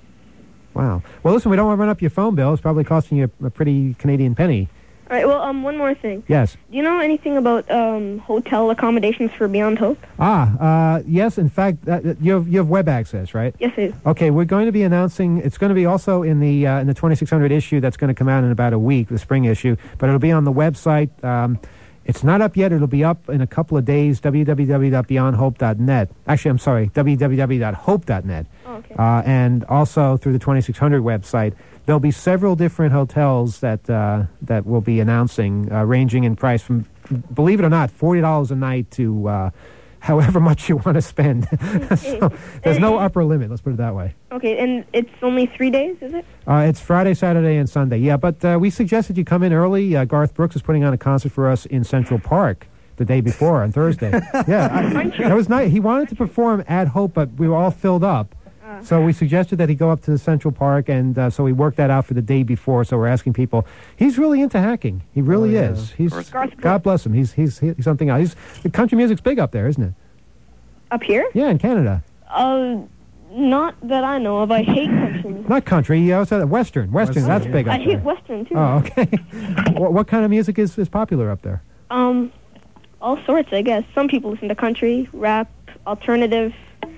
Speaker 1: Wow. Well, listen, we don't want to run up your phone bill. It's probably costing you a, a pretty Canadian penny.
Speaker 6: All right, well, um, one more thing.
Speaker 1: Yes.
Speaker 6: Do you know anything about um, hotel accommodations for Beyond Hope?
Speaker 1: Ah, uh, yes. In fact, uh, you have you have web access, right?
Speaker 6: Yes, I do.
Speaker 1: Okay, we're going to be announcing. It's going to be also in the uh, in the twenty-six hundred issue that's going to come out in about a week, the spring issue. But it'll be on the website. Um, it's not up yet. It'll be up in a couple of days. w w w dot beyond hope dot net. Actually, I'm sorry. w w w dot hope dot net.
Speaker 6: Oh, okay.
Speaker 1: Uh, and also through the twenty-six hundred website. There'll be several different hotels that uh, that we'll be announcing, uh, ranging in price from, believe it or not, forty dollars a night to uh, however much you want to spend. So there's no upper limit, let's put it that way.
Speaker 6: Okay, and it's only three days, is it?
Speaker 1: Uh, it's Friday, Saturday, and Sunday. Yeah, but uh, we suggested you come in early. Uh, Garth Brooks is putting on a concert for us in Central Park the day before on Thursday. Yeah, I, that was nice. He wanted to perform at Hope, but we were all filled up. So we suggested that he go up to the Central Park, and uh, so we worked that out for the day before. So we're asking people. He's really into hacking. He really
Speaker 4: Oh, yeah.
Speaker 1: is. He's God bless him. He's he's he's something else. He's, the country music's big up there, isn't it?
Speaker 6: Up here?
Speaker 1: Yeah, in Canada.
Speaker 6: Uh, not that I know of. I hate country.
Speaker 1: Not country. You also said Western. Western.
Speaker 4: Western.
Speaker 1: That's big up
Speaker 6: I
Speaker 1: there.
Speaker 6: hate Western, too.
Speaker 1: Oh, okay. what, what kind of music is, is popular up there?
Speaker 6: Um, all sorts, I guess. Some people listen to country, rap, alternative,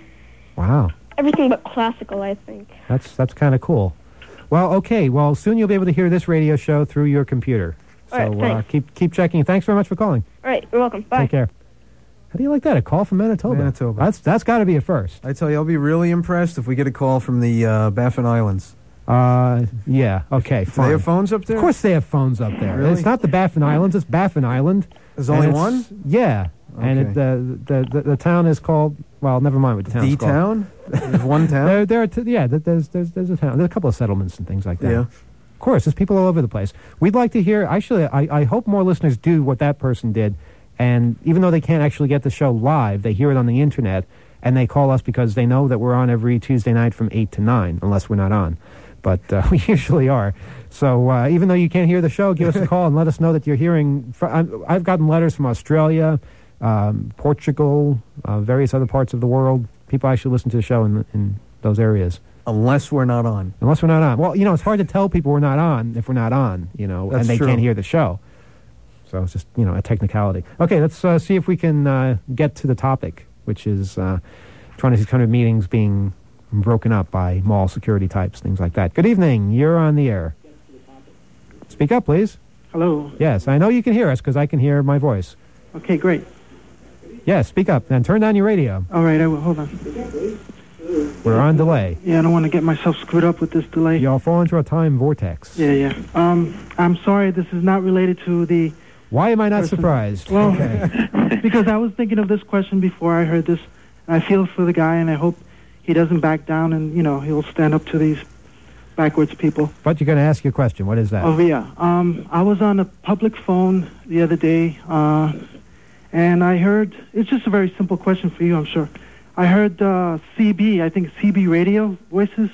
Speaker 1: Wow.
Speaker 6: everything but classical, I think.
Speaker 1: That's that's kind of cool. Well, okay. Well, soon you'll be able to hear this radio show through your computer. So
Speaker 6: All right,
Speaker 1: uh,
Speaker 6: thanks.
Speaker 1: keep keep checking. Thanks very much for calling.
Speaker 6: All right, you're welcome. Bye.
Speaker 1: Take care. How do you like that? A call from Manitoba.
Speaker 4: Manitoba.
Speaker 1: That's that's got to be a first.
Speaker 4: I tell you, I'll be really impressed if we get a call from the uh, Baffin Islands.
Speaker 1: Uh, yeah. Okay.
Speaker 4: Do
Speaker 1: Fine.
Speaker 4: they have phones up there?
Speaker 1: Of course, they have phones up there.
Speaker 4: Really?
Speaker 1: It's not the Baffin Islands. It's Baffin Island.
Speaker 4: There's
Speaker 1: And
Speaker 4: only
Speaker 1: it's-
Speaker 4: one?
Speaker 1: Yeah. And it,
Speaker 4: Okay.
Speaker 1: the, the the the town is called. Well, never mind what the town
Speaker 4: The
Speaker 1: is called.
Speaker 4: town? There's one town?
Speaker 1: There, there are t- yeah. th- There's there's there's a town. There's a couple of settlements and things like that.
Speaker 4: Yeah.
Speaker 1: Of course, there's people all over the place. We'd like to hear. Actually, I I hope more listeners do what that person did, and even though they can't actually get the show live, they hear it on the internet, and they call us because they know that we're on every Tuesday night from eight to nine, unless we're not on. But uh, we usually are. So uh, even though you can't hear the show, give us a call and let us know that you're hearing. Fr- I'm- I've gotten letters from Australia, um, Portugal, uh, various other parts of the world. People actually listen to the show in, in those areas.
Speaker 4: Unless we're not on.
Speaker 1: Unless we're not on. Well, you know, it's hard to tell people we're not on if we're not on, you know,
Speaker 4: That's
Speaker 1: and they
Speaker 4: true.
Speaker 1: can't hear the show. So it's just, you know, a technicality. Okay, let's uh, see if we can uh, get to the topic, which is uh, twenty-six hundred meetings being broken up by mall security types, things like that. Good evening. You're on the air. Speak up, please.
Speaker 7: Hello.
Speaker 1: Yes, I know you can hear us because I can hear my voice.
Speaker 7: Okay, great.
Speaker 1: Yes, speak up and turn down your radio.
Speaker 7: All right, I will. Hold on.
Speaker 1: We're on delay.
Speaker 7: Yeah, I don't want to get myself screwed up with this delay.
Speaker 1: Y'all fall into a time vortex.
Speaker 7: Yeah, yeah. Um, I'm sorry, this is not related to the...
Speaker 1: Why am I not
Speaker 7: Person.
Speaker 1: surprised?
Speaker 7: Well,
Speaker 1: Okay.
Speaker 7: because I was thinking of this question before I heard this, and I feel for the guy, and I hope he doesn't back down, and, you know, he'll stand up to these backwards people.
Speaker 1: But you're going to ask your question. What is that?
Speaker 7: Oh, yeah. Um, I was on a public phone the other day, uh, and I heard... It's just a very simple question for you, I'm sure. I heard uh, C B, I think C B radio voices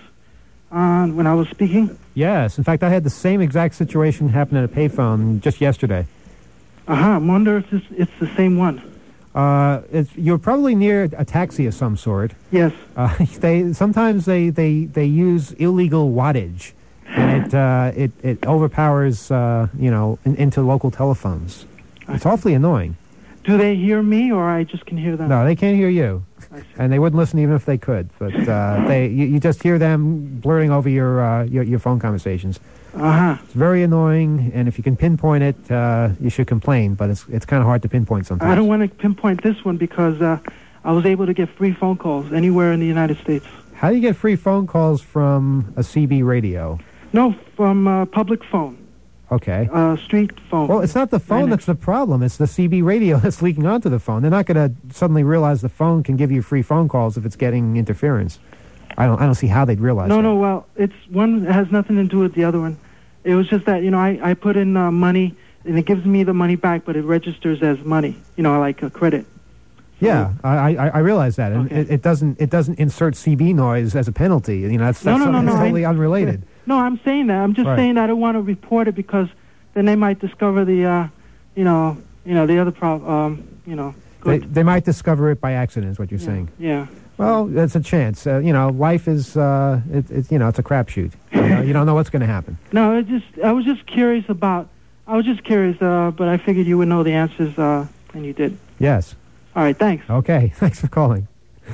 Speaker 7: on when I was speaking.
Speaker 1: Yes. In fact, I had the same exact situation happen at a payphone just yesterday.
Speaker 7: Uh-huh. I wonder if this, it's the same one.
Speaker 1: Uh, it's, you're probably near a taxi of some sort.
Speaker 7: Yes.
Speaker 1: Uh, they sometimes they, they, they use illegal wattage, and it uh, it it overpowers uh, you know in, into local telephones. It's awfully annoying.
Speaker 7: Do they hear me, or I just can hear them?
Speaker 1: No, they can't hear you,
Speaker 7: I see.
Speaker 1: and they wouldn't listen even if they could. But uh, they you, you just hear them blurting over your, uh, your your phone conversations.
Speaker 7: Uh-huh.
Speaker 1: It's very annoying, and if you can pinpoint it, uh, you should complain. But it's it's kind of hard to pinpoint sometimes.
Speaker 7: I don't want to pinpoint this one because uh, I was able to get free phone calls anywhere in the United States.
Speaker 1: How do you get free phone calls from a C B radio?
Speaker 7: No, from uh, public phone,
Speaker 1: Okay.
Speaker 7: uh, street phone.
Speaker 1: Well, it's not the phone
Speaker 7: Right
Speaker 1: that's the problem. It's the C B radio that's leaking onto the phone. They're not going to suddenly realize the phone can give you free phone calls if it's getting interference. I don't. I don't see how they'd realize.
Speaker 7: No,
Speaker 1: that.
Speaker 7: no, well, it's one has nothing to do with the other one. It was just that, you know, I, I put in uh, money, and it gives me the money back, but it registers as money, you know, like a credit.
Speaker 1: Yeah, I, I I realize that, and
Speaker 7: Okay.
Speaker 1: it, it doesn't it doesn't insert C B noise as a penalty. You know, that's,
Speaker 7: No,
Speaker 1: that's
Speaker 7: no, no,
Speaker 1: something
Speaker 7: no, I-
Speaker 1: totally unrelated.
Speaker 7: No, I'm saying that. I'm just
Speaker 1: Right.
Speaker 7: saying I don't want to report it because then they might discover the, uh, you know, you know, the other problem, um, you know,
Speaker 1: They,
Speaker 7: good.
Speaker 1: they might discover it by accident, is what you're
Speaker 7: yeah.
Speaker 1: saying.
Speaker 7: Yeah.
Speaker 1: Well, that's a chance. Uh, you know, life is, uh, it, it, you know, it's a crapshoot. You know, you don't know what's going to happen.
Speaker 7: No, it just I was just curious about. I was just curious, uh, but I figured you would know the answers, uh, and you did.
Speaker 1: Yes.
Speaker 7: All right, thanks.
Speaker 1: Okay. Thanks for calling.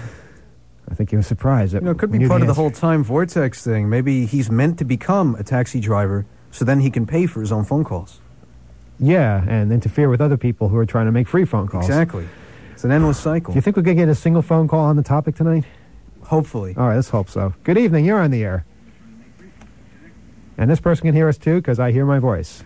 Speaker 1: I think you were surprised. That
Speaker 4: You know, it could
Speaker 1: we
Speaker 4: be
Speaker 1: knew
Speaker 4: part of the
Speaker 1: answer.
Speaker 4: whole time vortex thing. Maybe he's meant to become a taxi driver so then he can pay for his own phone calls.
Speaker 1: Yeah, and interfere with other people who are trying to make free phone calls.
Speaker 4: Exactly. It's an endless cycle.
Speaker 1: Do you think we could get a single phone call on the topic tonight?
Speaker 4: Hopefully.
Speaker 1: All right, let's hope so. Good evening. You're on the air. And this person can hear us, too, because I hear my voice.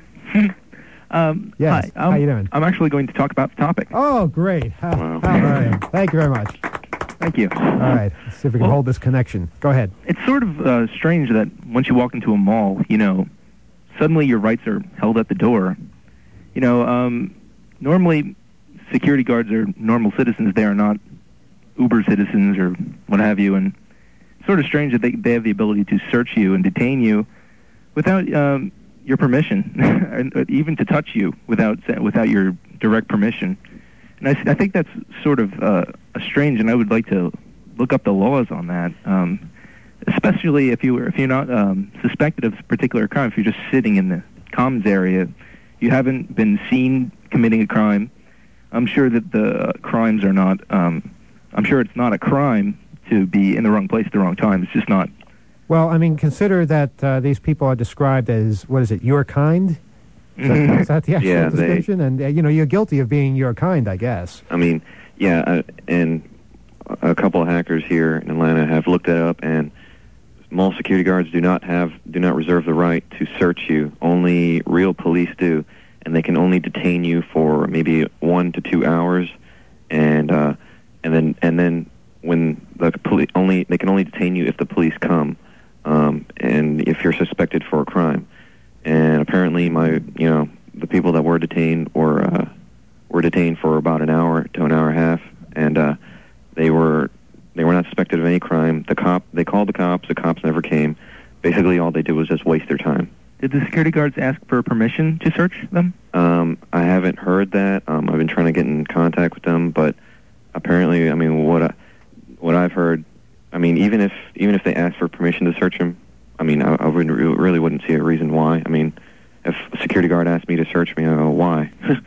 Speaker 8: Um,
Speaker 1: Yes.
Speaker 8: Hi. Um,
Speaker 1: How you doing?
Speaker 8: I'm actually going to talk about the topic.
Speaker 1: Oh, great. How,
Speaker 5: Wow.
Speaker 1: how are you? Thank you very much.
Speaker 8: Thank you.
Speaker 1: All right. Let's see if we can
Speaker 8: Well-
Speaker 1: hold this connection. Go ahead.
Speaker 8: It's sort of uh, strange that once you walk into a mall, you know, suddenly your rights are held at the door. You know, um, normally security guards are normal citizens. They are not Uber citizens or what have you. And it's sort of strange that they, they have the ability to search you and detain you without um, your permission, and even to touch you without without your direct permission. And I, s- I think that's sort of uh, strange, and I would like to look up the laws on that, um, especially if you were, if you're not um, suspected of a particular crime. If you're just sitting in the comms area, you haven't been seen committing a crime. I'm sure that the uh, crimes are not. Um, I'm sure it's not a crime to be in the wrong place at the wrong time. It's just not.
Speaker 1: Well, I mean, consider that uh, these people are described as, what is it, your kind? Is, that,
Speaker 8: Mhm.
Speaker 1: is that the actual
Speaker 5: Yeah, they-
Speaker 1: description? And, uh, you know, you're guilty of being your kind, I guess.
Speaker 5: I mean, yeah, uh, and a couple of hackers here in Atlanta have looked that up, and mall security guards do not have, do not reserve the right to search you. Only real police do, and they can only detain you for maybe one to two hours, and uh, and then and then when the police only they can only detain you if the police come, um, and if you're suspected for a crime. And apparently, my you know the people that were detained were uh, were detained for about an hour to an hour and a half, and uh, they were they were not suspected of any crime. The cop they called the cops. The cops never came. Basically, all they did was just waste their time.
Speaker 8: Did the security guards ask for permission to search them?
Speaker 5: Um, I haven't heard that. Um, I've been trying to get in contact with them, but apparently, I mean, what I, what I've heard, I mean, even if even if they asked for permission to search him, I mean, I, I wouldn't really wouldn't see a reason why. I mean, if a security guard asked me to search me, I go, why?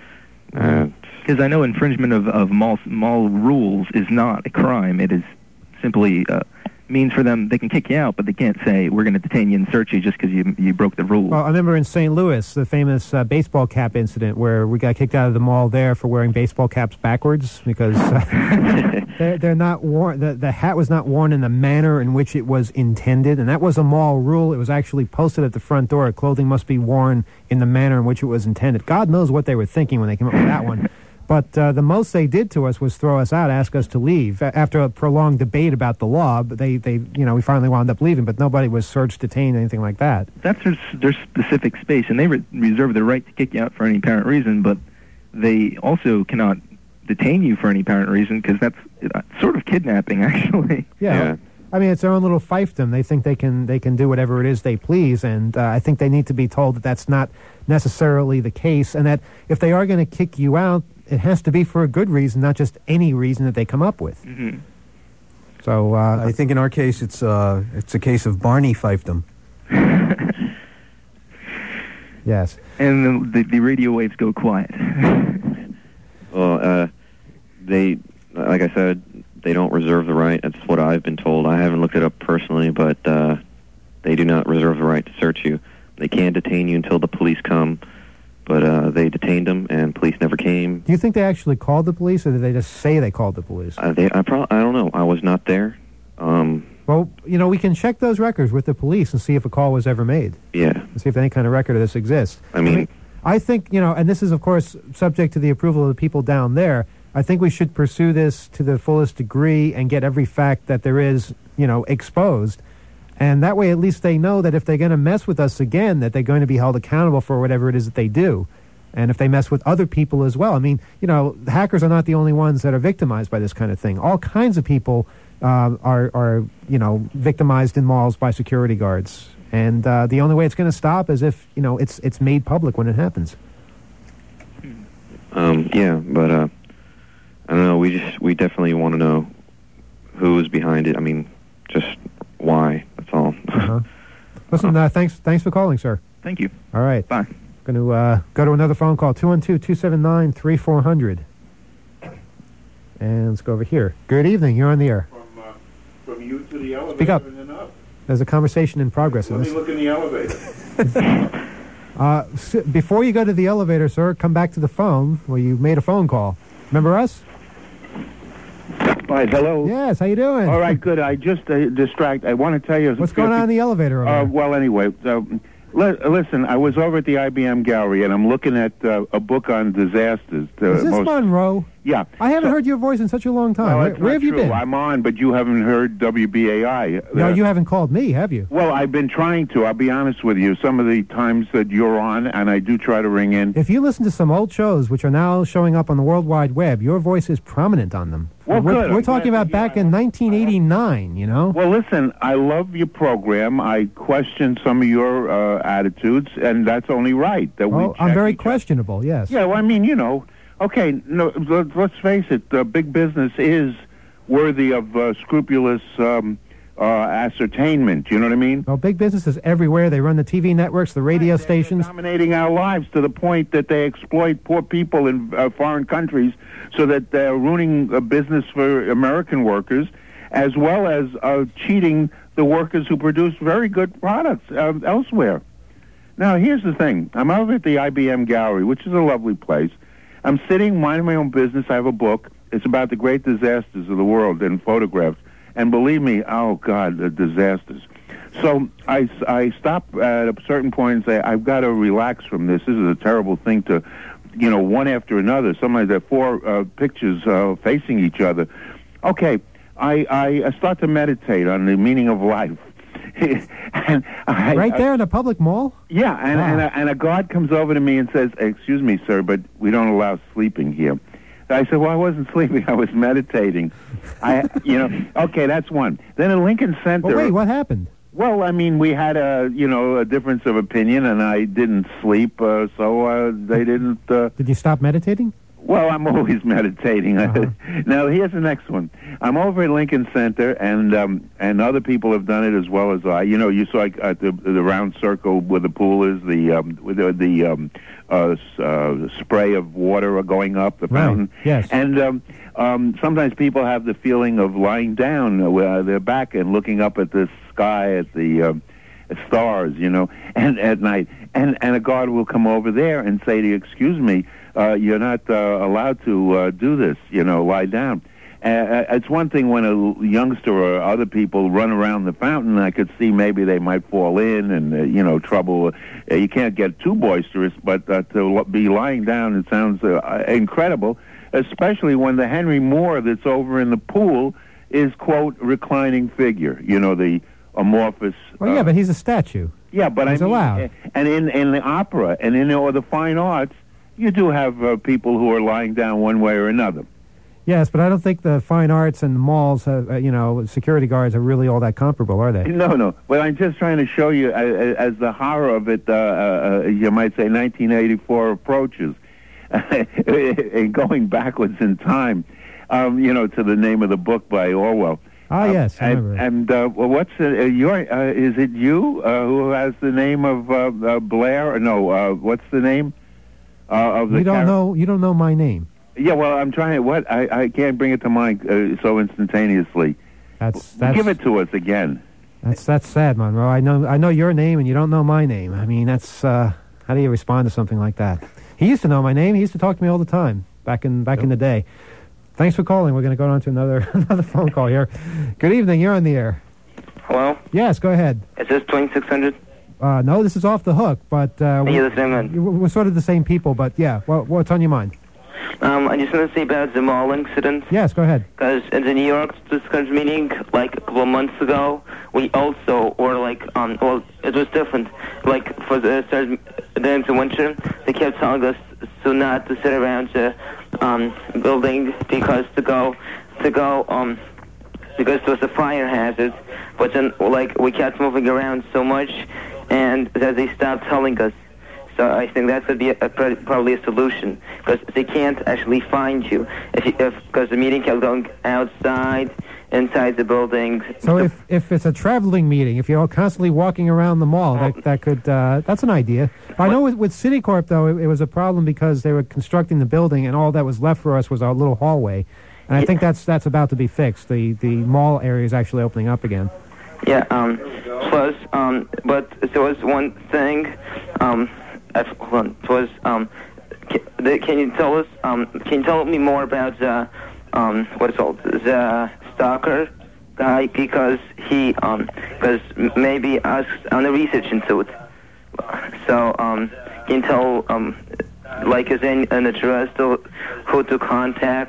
Speaker 5: uh,
Speaker 8: Because I know infringement of, of mall mall rules is not a crime. It is simply uh, means for them, they can kick you out, but they can't say, we're going to detain you and search you just because you you broke the rules.
Speaker 1: Well, I remember in Saint Louis, the famous uh, baseball cap incident where we got kicked out of the mall there for wearing baseball caps backwards because uh, they're, they're not worn. The, the hat was not worn in the manner in which it was intended, and that was a mall rule. It was actually posted at the front door. Clothing must be worn in the manner in which it was intended. God knows what they were thinking when they came up with that one. But uh, the most they did to us was throw us out, ask us to leave. A- After a prolonged debate about the law, but they, they, you know, we finally wound up leaving, but nobody was searched, detained, anything like that.
Speaker 8: That's their, their specific space, and they re- reserve the right to kick you out for any apparent reason, but they also cannot detain you for any apparent reason, because that's uh, sort of kidnapping, actually.
Speaker 1: Yeah.
Speaker 5: Yeah.
Speaker 1: I mean, it's their own little fiefdom. They think they can they can do whatever it is they please, and uh, I think they need to be told that that's not necessarily the case, and that if they are going to kick you out, it has to be for a good reason, not just any reason that they come up with.
Speaker 8: Mm-hmm.
Speaker 1: So uh,
Speaker 4: I think in our case, it's uh, it's a case of Barney fiefdom.
Speaker 1: yes.
Speaker 8: And the, the, the radio waves go quiet.
Speaker 5: Well, uh, they, like I said, they don't reserve the right. That's what I've been told. I haven't looked it up personally, but uh, they do not reserve the right to search you. They can't detain you until the police come, but uh, they detained them, and police never came.
Speaker 1: Do you think they actually called the police, or did they just say they called the police?
Speaker 5: Uh, they, I, pro- I don't know. I was not there. Um,
Speaker 1: Well, you know, we can check those records with the police and see if a call was ever made,
Speaker 5: yeah.
Speaker 1: and see if any kind of record of this exists.
Speaker 5: I mean,
Speaker 1: I think, you know, and this is, of course, subject to the approval of the people down there, I think we should pursue this to the fullest degree and get every fact that there is, you know, exposed. And that way, at least they know that if they're going to mess with us again, that they're going to be held accountable for whatever it is that they do. And if they mess with other people as well. I mean, you know, hackers are not the only ones that are victimized by this kind of thing. All kinds of people uh, are, are, you know, victimized in malls by security guards. And uh, the only way it's going to stop is if, you know, it's it's made public when it happens.
Speaker 5: Um, yeah, but uh, I don't know. We just we definitely want to know who's behind it. I mean, just why. That's all.
Speaker 1: Uh-huh. Listen, uh, thanks thanks for calling, sir.
Speaker 8: Thank you.
Speaker 1: All right.
Speaker 8: Bye.
Speaker 1: Going to uh, go to another phone call, two one two, two seven nine, three four zero zero. And let's go over here. Good evening. You're on the air.
Speaker 9: From, uh, from you to the elevator
Speaker 1: Speak up.
Speaker 9: and then up.
Speaker 1: There's a conversation in progress.
Speaker 9: Let
Speaker 1: in
Speaker 9: me
Speaker 1: this.
Speaker 9: look in the elevator.
Speaker 1: Uh, s- before you go to the elevator, sir, come back to the phone where you made a phone call. Remember us?
Speaker 9: Right, hello.
Speaker 1: Yes, how you doing?
Speaker 9: All right, good. I just uh, distract. I want to tell you.
Speaker 1: What's going on in the elevator over
Speaker 9: Uh,
Speaker 1: there?
Speaker 9: well, anyway, so, li- listen. I was over at the I B M gallery, and I'm looking at uh, a book on disasters. The
Speaker 1: Is this
Speaker 9: most,
Speaker 1: Monroe?
Speaker 9: Yeah.
Speaker 1: I haven't
Speaker 9: So-
Speaker 1: heard your voice in such a long time.
Speaker 9: Well,
Speaker 1: where
Speaker 9: that's
Speaker 1: where
Speaker 9: not
Speaker 1: have you
Speaker 9: true.
Speaker 1: been?
Speaker 9: I'm on, but you haven't heard W B A I.
Speaker 1: No,
Speaker 9: Uh,
Speaker 1: you haven't called me, have you?
Speaker 9: Well, I've been trying to. I'll be honest with you. Some of the times that you're on, and I do try to ring in.
Speaker 1: If you listen to some old shows, which are now showing up on the World Wide Web, your voice is prominent on them.
Speaker 9: Well,
Speaker 1: we're
Speaker 9: good.
Speaker 1: we're
Speaker 9: I'm
Speaker 1: talking
Speaker 9: glad
Speaker 1: about
Speaker 9: to
Speaker 1: back
Speaker 9: hear
Speaker 1: in nineteen eighty-nine, you know?
Speaker 9: Well, listen, I love your program. I question some of your uh, attitudes, and that's only right. That we
Speaker 1: Well, I'm
Speaker 9: check
Speaker 1: very
Speaker 9: each other.
Speaker 1: questionable, yes.
Speaker 9: Yeah, well, I mean, you know, okay, no, let- let's face it, uh, big business is worthy of uh, scrupulous um, uh, ascertainment, you know what I mean?
Speaker 1: Well, big businesses everywhere. They run the T V networks, the radio stations.
Speaker 9: Dominating our lives to the point that they exploit poor people in uh, foreign countries so that they're ruining uh, business for American workers, as well as uh, cheating the workers who produce very good products uh, elsewhere. Now, here's the thing. I'm over at the I B M gallery, which is a lovely place. I'm sitting, minding my own business. I have a book. It's about the great disasters of the world in photographs. And believe me, oh, God, the disasters. So I, I stop at a certain point and say, I've got to relax from this. This is a terrible thing to, you know, one after another. Sometimes there are four uh, pictures uh, facing each other. Okay, I, I start to meditate on the meaning of life. and I,
Speaker 1: Right there in a public mall?
Speaker 9: Yeah, and,
Speaker 1: Wow.
Speaker 9: and, a, and a guard comes over to me and says, excuse me, sir, but we don't allow sleeping here. I said, well, I wasn't sleeping. I was meditating. I, you know, okay, that's one. Then in Lincoln Center...
Speaker 1: Well, wait, what happened?
Speaker 9: Well, I mean, we had a, you know, a difference of opinion, and I didn't sleep, uh, so uh, they didn't... Uh,
Speaker 1: Did you stop meditating?
Speaker 9: well, I'm always meditating.
Speaker 1: Uh-huh.
Speaker 9: Now, here's the next one. I'm over at Lincoln Center, and um, and other people have done it as well as I. You know, you saw like, at the the round circle where the pool is, the um, with the, the um, uh, s- uh, spray of water going up the
Speaker 1: Right,
Speaker 9: fountain.
Speaker 1: yes.
Speaker 9: And um, um, sometimes people have the feeling of lying down uh, with their back and looking up at the sky, at the um, stars, you know, and at night. And and a guard will come over there and say to you, excuse me, uh, you're not uh, allowed to uh, do this, you know, lie down. Uh, it's one thing when a youngster or other people run around the fountain. I could see maybe they might fall in and, uh, you know, trouble. Uh, you can't get too boisterous, but uh, to be lying down, it sounds uh, incredible, especially when the Henry Moore that's over in the pool is, quote, reclining figure, you know, the amorphous...
Speaker 1: Well, yeah,
Speaker 9: uh,
Speaker 1: but he's a statue.
Speaker 9: yeah, but
Speaker 1: He's
Speaker 9: I mean,
Speaker 1: allowed.
Speaker 9: and in in the opera and in or the fine arts, you do have uh, people who are lying down one way or another.
Speaker 1: Yes, but I don't think the fine arts and the malls, have, uh, you know, security guards are really all that comparable, are they?
Speaker 9: No, no. But I'm just trying to show you, uh, as the horror of it, uh, uh, you might say, nineteen eighty-four approaches, and going backwards in time. Um, you know, to the name of the book by Orwell.
Speaker 1: Ah,
Speaker 9: Um,
Speaker 1: yes, I
Speaker 9: and,
Speaker 1: remember.
Speaker 9: and uh, well, what's the, uh, your? Uh, is it you uh, who has the name of uh, uh, Blair? Or no, uh, what's the name uh, of the?
Speaker 1: You don't
Speaker 9: char-
Speaker 1: know. You don't know my name.
Speaker 9: Yeah, well, I'm trying. What I, I can't bring it to mind uh, so instantaneously.
Speaker 1: That's that's
Speaker 9: Give it to us again.
Speaker 1: that's that's sad, Monroe. I know I know your name, and you don't know my name. I mean, that's uh, how do you respond to something like that? He used to know my name. He used to talk to me all the time back in back in the day. Thanks for calling. We're going to go on to another another phone call here. Good evening. You're on the air.
Speaker 10: Hello?
Speaker 1: Yes, go ahead.
Speaker 10: Is this twenty-six hundred?
Speaker 1: Uh, no, this is off the hook, but uh,
Speaker 10: Are you
Speaker 1: we're,
Speaker 10: the same man?
Speaker 1: we're sort of the same people. But yeah, what, what's on your mind?
Speaker 10: Um, I just want to say about the mall incident.
Speaker 1: Yes, go ahead.
Speaker 10: Because in the New York Discourse meeting, like a couple of months ago, we also, or like, um, well, it was different. Like for the start during the winter, they kept telling us to not to sit around the um, building because to go, to go, um, because it was a fire hazard. But then, like, we kept moving around so much, and that they stopped telling us. So I think that would be a, a, probably a solution, because they can't actually find you if because the meeting kept going outside, inside the building.
Speaker 1: So if, if it's a traveling meeting, if you're constantly walking around the mall, that that could uh, that's an idea. I know with, with Citicorp though, it, it was a problem because they were constructing the building, and all that was left for us was our little hallway, and I think that's that's about to be fixed. The the mall area is actually opening up again.
Speaker 10: Yeah. Um. Plus, um. But there was one thing. Um. Hold on. It was um. Can, can you tell us? Um. Can you tell me more about the um. What is called the stalker guy, because he um. Because maybe us on the research into it. So um. Can you tell um. Like is there an address to who to contact?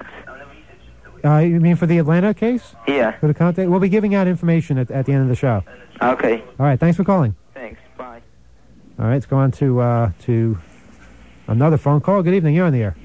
Speaker 1: Uh, you mean for the Atlanta case?
Speaker 10: Yeah.
Speaker 1: For the contact, we'll be giving out information at, at the end of the show.
Speaker 10: Okay.
Speaker 1: All right. Thanks for calling.
Speaker 10: Thanks. Bye.
Speaker 1: All right. Let's go on to uh, to another phone call. Good evening. You're on the air.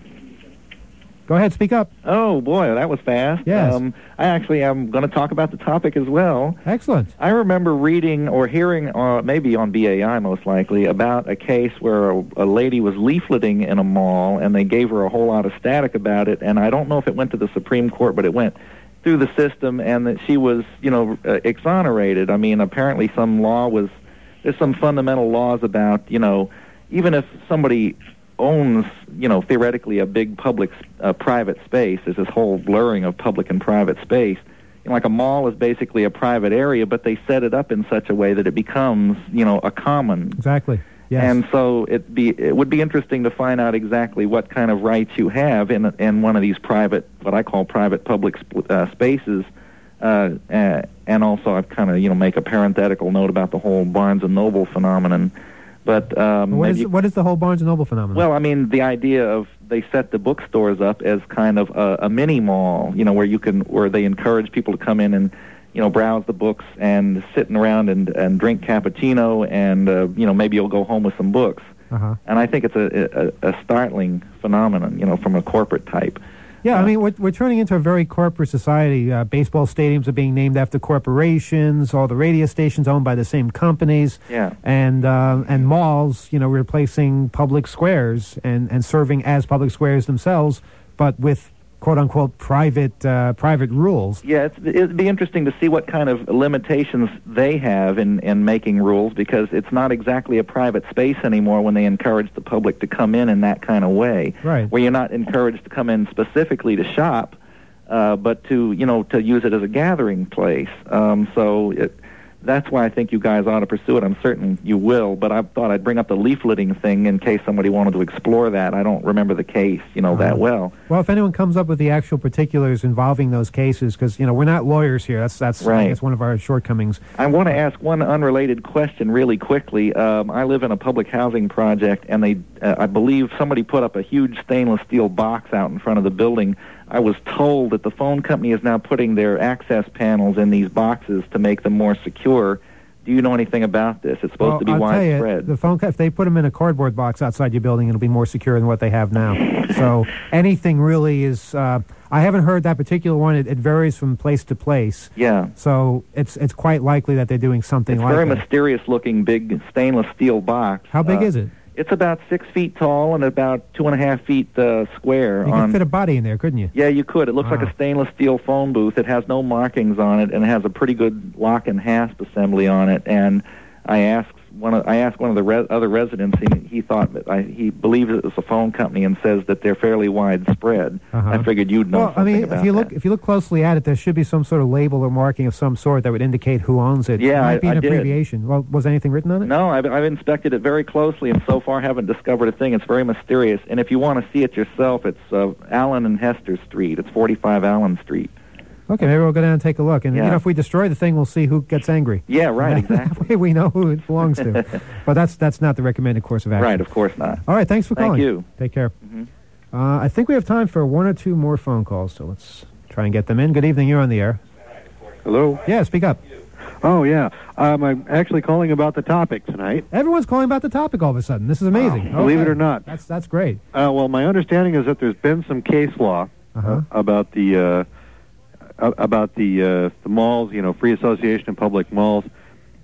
Speaker 1: Go ahead. Speak up.
Speaker 11: Oh boy, that was fast.
Speaker 1: Yes.
Speaker 11: Um, I actually am going to talk about the topic as well.
Speaker 1: Excellent.
Speaker 11: I remember reading or hearing, uh, maybe on B A I most likely, about a case where a, a lady was leafleting in a mall, and they gave her a whole lot of static about it. And I don't know if it went to the Supreme Court, but it went through the system, and that she was, you know, uh, exonerated. I mean, apparently some law was, there's some fundamental laws about, you know, even if somebody owns, you know, theoretically a big public, uh, private space, there's this whole blurring of public and private space. You know, like a mall is basically a private area, but they set it up in such a way that it becomes, you know, a common.
Speaker 1: Exactly. Yes.
Speaker 11: And so it be it would be interesting to find out exactly what kind of rights you have in in one of these private, what I call private public sp- uh, spaces. Uh, uh, and also, I've kind of, you know, make a parenthetical note about the whole Barnes and Noble phenomenon. But um,
Speaker 1: what,
Speaker 11: maybe,
Speaker 1: is, what is the whole Barnes and Noble phenomenon?
Speaker 11: well, I mean, the idea of they set the bookstores up as kind of a, a mini mall, you know, where you can, where they encourage people to come in and, you know, browse the books and sitting around and, and drink cappuccino, and uh, you know, maybe you'll go home with some books.
Speaker 1: Uh-huh.
Speaker 11: And I think it's a, a, a startling phenomenon, you know, from a corporate type.
Speaker 1: Yeah, I mean, we're, we're turning into a very corporate society. Uh, baseball stadiums are being named after corporations. All the radio stations owned by the same companies.
Speaker 11: Yeah.
Speaker 1: And uh, and malls, you know, replacing public squares and, and serving as public squares themselves, but with quote unquote private uh, private rules.
Speaker 11: Yeah, it's, it'd be interesting to see what kind of limitations they have in, in making rules, because it's not exactly a private space anymore when they encourage the public to come in in that kind of way.
Speaker 1: Right.
Speaker 11: Where you're not encouraged to come in specifically to shop, uh, but to, you know, to use it as a gathering place. Um, so it, that's why I think you guys ought to pursue it. I'm certain you will, but I thought I'd bring up the leafleting thing in case somebody wanted to explore that. I don't remember the case, you know, uh, that well.
Speaker 1: Well, if anyone comes up with the actual particulars involving those cases, because, you know, we're not lawyers here. That's, that's
Speaker 11: right.
Speaker 1: I guess, one of our shortcomings.
Speaker 11: I want to ask one unrelated question really quickly. Um, I live in a public housing project, and they, uh, I believe somebody put up a huge stainless steel box out in front of the building. I was told that the phone company is now putting their access panels in these boxes to make them more secure. Do you know anything about this? It's supposed
Speaker 1: well,
Speaker 11: to be
Speaker 1: I'll
Speaker 11: widespread.
Speaker 1: Tell you, the phone, if they put them in a cardboard box outside your building, it'll be more secure than what they have now. So anything really is. Uh, I haven't heard that particular one. It, it varies from place to place.
Speaker 11: Yeah.
Speaker 1: So it's it's quite likely that they're doing something
Speaker 11: it's
Speaker 1: like
Speaker 11: very
Speaker 1: that.
Speaker 11: mysterious-looking, big stainless steel box.
Speaker 1: How big
Speaker 11: uh,
Speaker 1: is it?
Speaker 11: It's about six feet tall and about two and a half feet uh, square.
Speaker 1: You
Speaker 11: on,
Speaker 1: could fit a body in there, couldn't you?
Speaker 11: Yeah, you could. It looks
Speaker 1: Wow.
Speaker 11: like a stainless steel phone booth. It has no markings on it, and it has a pretty good lock and hasp assembly on it. And I asked one of I asked one of the re- other residents. He, he thought that I, he believes it was a phone company and says that they're fairly widespread.
Speaker 1: Uh-huh.
Speaker 11: I figured you'd know
Speaker 1: Well, I
Speaker 11: something
Speaker 1: mean,
Speaker 11: about
Speaker 1: if you
Speaker 11: that.
Speaker 1: look if you look closely at it, there should be some sort of label or marking of some sort that would indicate who owns it.
Speaker 11: Yeah,
Speaker 1: it might
Speaker 11: I-
Speaker 1: be an
Speaker 11: I did.
Speaker 1: abbreviation. Well, was anything written on it?
Speaker 11: No, I've, I've inspected it very closely, and so far haven't discovered a thing. It's very mysterious. And if you want to see it yourself, it's uh, Allen and Hester Street. It's forty-five Allen Street.
Speaker 1: Okay, maybe we'll go down and take a look. And
Speaker 11: Yeah.
Speaker 1: you know, if we destroy the thing, we'll see who gets angry.
Speaker 11: Yeah, right,
Speaker 1: That
Speaker 11: exactly.
Speaker 1: way we know who it belongs to. But that's that's not the recommended course of action.
Speaker 11: Right, of course not.
Speaker 1: All right, thanks for
Speaker 11: Thank
Speaker 1: calling.
Speaker 11: you.
Speaker 1: Take care.
Speaker 11: Mhm.
Speaker 1: Uh, I think we have time for one or two more phone calls, so let's try and get them in. Good evening, you're on the air.
Speaker 12: Hello?
Speaker 1: Yeah, speak up.
Speaker 12: Oh, yeah. Um, I'm actually calling about the topic tonight.
Speaker 1: Everyone's calling about the topic all of a sudden. This is amazing.
Speaker 12: Believe
Speaker 1: Okay.
Speaker 12: it or not.
Speaker 1: That's that's great.
Speaker 12: Uh, well, my understanding is that there's been some case law
Speaker 1: Uh-huh.
Speaker 12: uh, about the uh, uh, about the uh, the malls, you know, free association of public malls,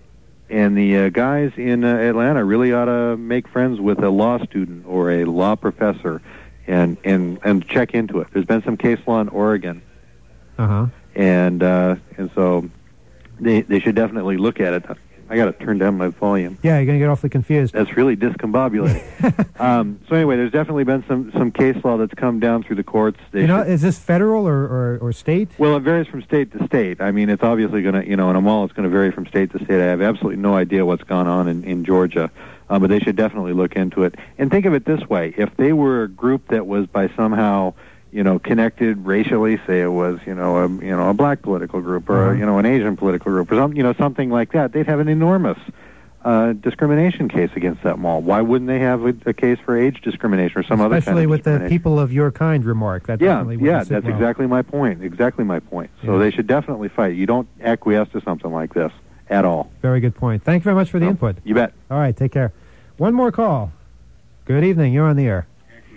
Speaker 13: And the uh, guys in uh, Atlanta really ought to make friends with a law student or a law professor and, and, and check into it. There's been some case law in Oregon.
Speaker 1: Uh-huh.
Speaker 13: And uh, and so they they should definitely look at it. I got to turn down my volume.
Speaker 1: Yeah, you're going to get awfully confused.
Speaker 13: That's really discombobulating. um, so anyway, there's definitely been some, some case law that's come down through the courts. They
Speaker 1: you know,
Speaker 13: should,
Speaker 1: is this federal or, or, or state?
Speaker 13: well, it varies from state to state. I mean, it's obviously going to, you know, in a mall, it's going to vary from state to state. I have absolutely no idea what's gone on in, in Georgia, uh, but they should definitely look into it. And think of it this way. If they were a group that was by somehow, you know, connected racially, say it was, you know, a, you know, a black political group or,
Speaker 1: Uh-huh.
Speaker 13: you know, an Asian political group or some, you know, something like that, they'd have an enormous uh, discrimination case against that mall. Why wouldn't they have a, a case for age discrimination or some other kind
Speaker 1: Especially
Speaker 13: of
Speaker 1: with the
Speaker 13: discrimination?
Speaker 1: people of your kind remark. That
Speaker 13: Yeah,
Speaker 1: definitely
Speaker 13: yeah,
Speaker 1: wouldn't sit
Speaker 13: that's
Speaker 1: well.
Speaker 13: exactly my point. Exactly my point. So
Speaker 1: Yeah.
Speaker 13: they should definitely fight. You don't acquiesce to something like this at all.
Speaker 1: Very good point. Thank you very much for the input.
Speaker 13: You bet.
Speaker 1: All right, take care. One more call. Good evening. You're on the air.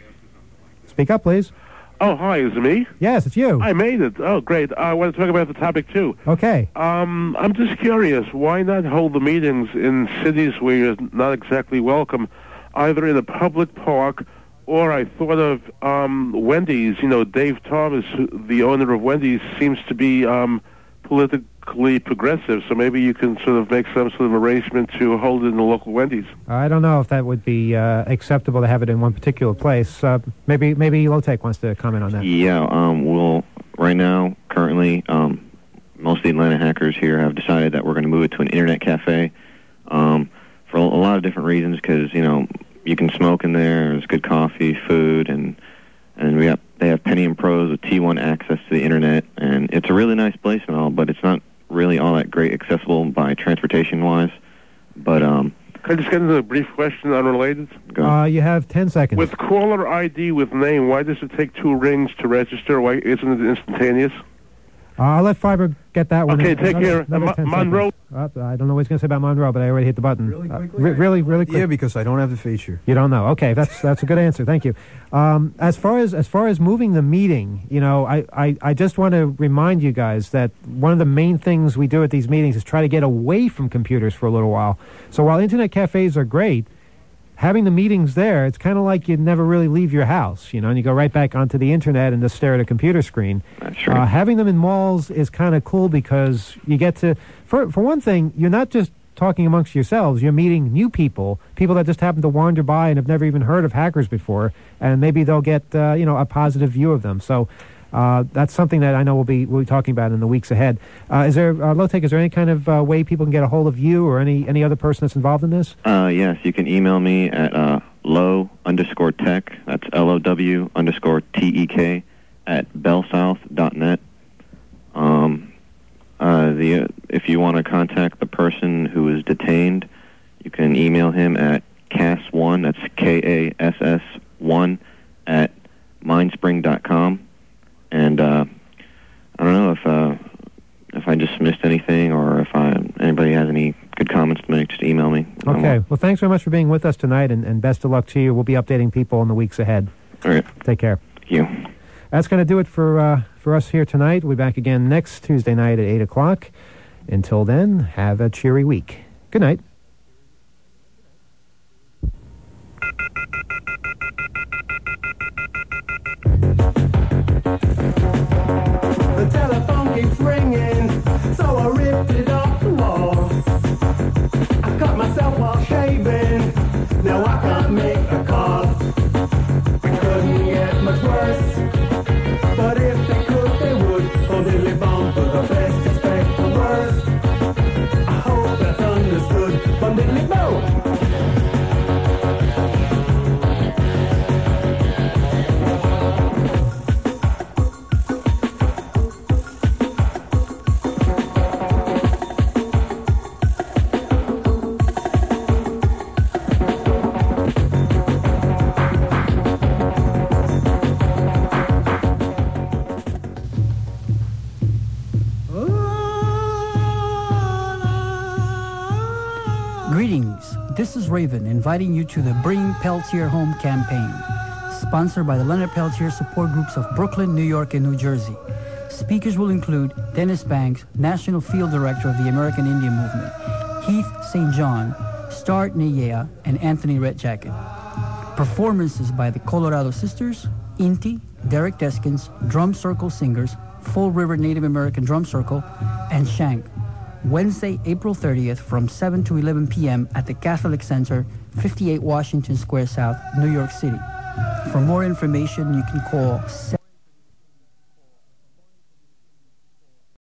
Speaker 1: Speak up, please.
Speaker 14: Oh, hi, is it me?
Speaker 1: Yes, it's you.
Speaker 14: I made it. Oh, great. I want to talk about the topic, too.
Speaker 1: Okay.
Speaker 14: Um, I'm just curious, why not hold the meetings in cities where you're not exactly welcome, either in a public park or I thought of um, Wendy's. You know, Dave Thomas, who- the owner of Wendy's, seems to be um, politically progressive, so maybe you can sort of make some sort of arrangement to hold it in the local Wendy's.
Speaker 1: I don't know if that would be uh, acceptable to have it in one particular place. Uh, maybe maybe Lotec wants to comment on that.
Speaker 5: Yeah, um, well, right now, currently, um, most of the Atlanta hackers here have decided that we're going to move it to an internet cafe um, for a, a lot of different reasons because, you know, you can smoke in there, there's good coffee, food, and and we have, they have Pentium Pros with T one access to the internet, and it's a really nice place and all, but it's not really all that great accessible by transportation-wise. But, um...
Speaker 14: Can I just get into a brief question unrelated?
Speaker 5: Go
Speaker 1: Uh, you have ten seconds.
Speaker 14: With caller I D with name, why does it take two rings to register? Why isn't it instantaneous?
Speaker 1: Uh, I'll let Fiber get that one.
Speaker 14: Okay,
Speaker 1: in.
Speaker 14: take
Speaker 1: Another-
Speaker 14: care.
Speaker 1: another
Speaker 14: Mo-
Speaker 1: ten
Speaker 14: Monroe.
Speaker 1: seconds. Uh, I don't know what he's going to say about Monroe, but I already hit the button. Really quickly? Uh, re- really, really quick.
Speaker 4: Yeah, because I don't have the feature.
Speaker 1: You don't know. Okay, that's that's a good answer. Thank you. Um, as far as as far as moving the meeting, you know, I, I, I just want to remind you guys that one of the main things we do at these meetings is try to get away from computers for a little while. So while internet cafes are great, having the meetings there, it's kind of like you never really leave your house, you know, and you go right back onto the internet and just stare at a computer screen.
Speaker 5: That's right.
Speaker 1: Uh, having them in malls is kind of cool because you get to, for for one thing, you're not just talking amongst yourselves, you're meeting new people, people that just happen to wander by and have never even heard of hackers before, and maybe they'll get, uh, you know, a positive view of them. So uh, that's something that I know we'll be, we'll be talking about in the weeks ahead. Uh, is there, uh, Lotec, is there any kind of uh, way people can get a hold of you or any, any other person that's involved in this?
Speaker 5: Uh, yes, you can email me at uh, low underscore tech, that's L O W underscore T E K, at bellsouth dot net. Um, uh, the, uh, if you want to contact the person who is detained, you can email him at cass one, that's K A S S one, at mindspring dot com. And uh, I don't know if uh, if I just missed anything or if I, anybody has any good comments to make, just email me.
Speaker 1: Okay. Well, thanks very much for being with us tonight, and, and best of luck to you. We'll be updating people in the weeks ahead.
Speaker 5: All right.
Speaker 1: Take care.
Speaker 5: Thank you.
Speaker 1: That's going to do it for uh, for us here tonight. We'll be back again next Tuesday night at eight o'clock. Until then, have a cheery week. Good night.
Speaker 2: The telephone keeps ringing, so I ripped it off the wall. I cut myself while shaving, now I can't make a call. It couldn't get much worse, but if they could, they would. Oh, diddly bum, for the best, expect the worst. I hope that's understood. Bum diddly bum.
Speaker 15: Greetings, this is Raven inviting you to the Bring Peltier Home campaign, sponsored by the Leonard Peltier support groups of Brooklyn, New York, and New Jersey. Speakers will include Dennis Banks, National Field Director of the American Indian Movement, Heath Saint John, Start Neyea, and Anthony Red Jacket. Performances by the Colorado Sisters, Inti, Derek Deskins, Drum Circle Singers, Fall River Native American Drum Circle, and Shank. Wednesday, April thirtieth from seven to eleven p.m. at the Catholic Center, fifty-eight Washington Square South, New York City. For more information, you can call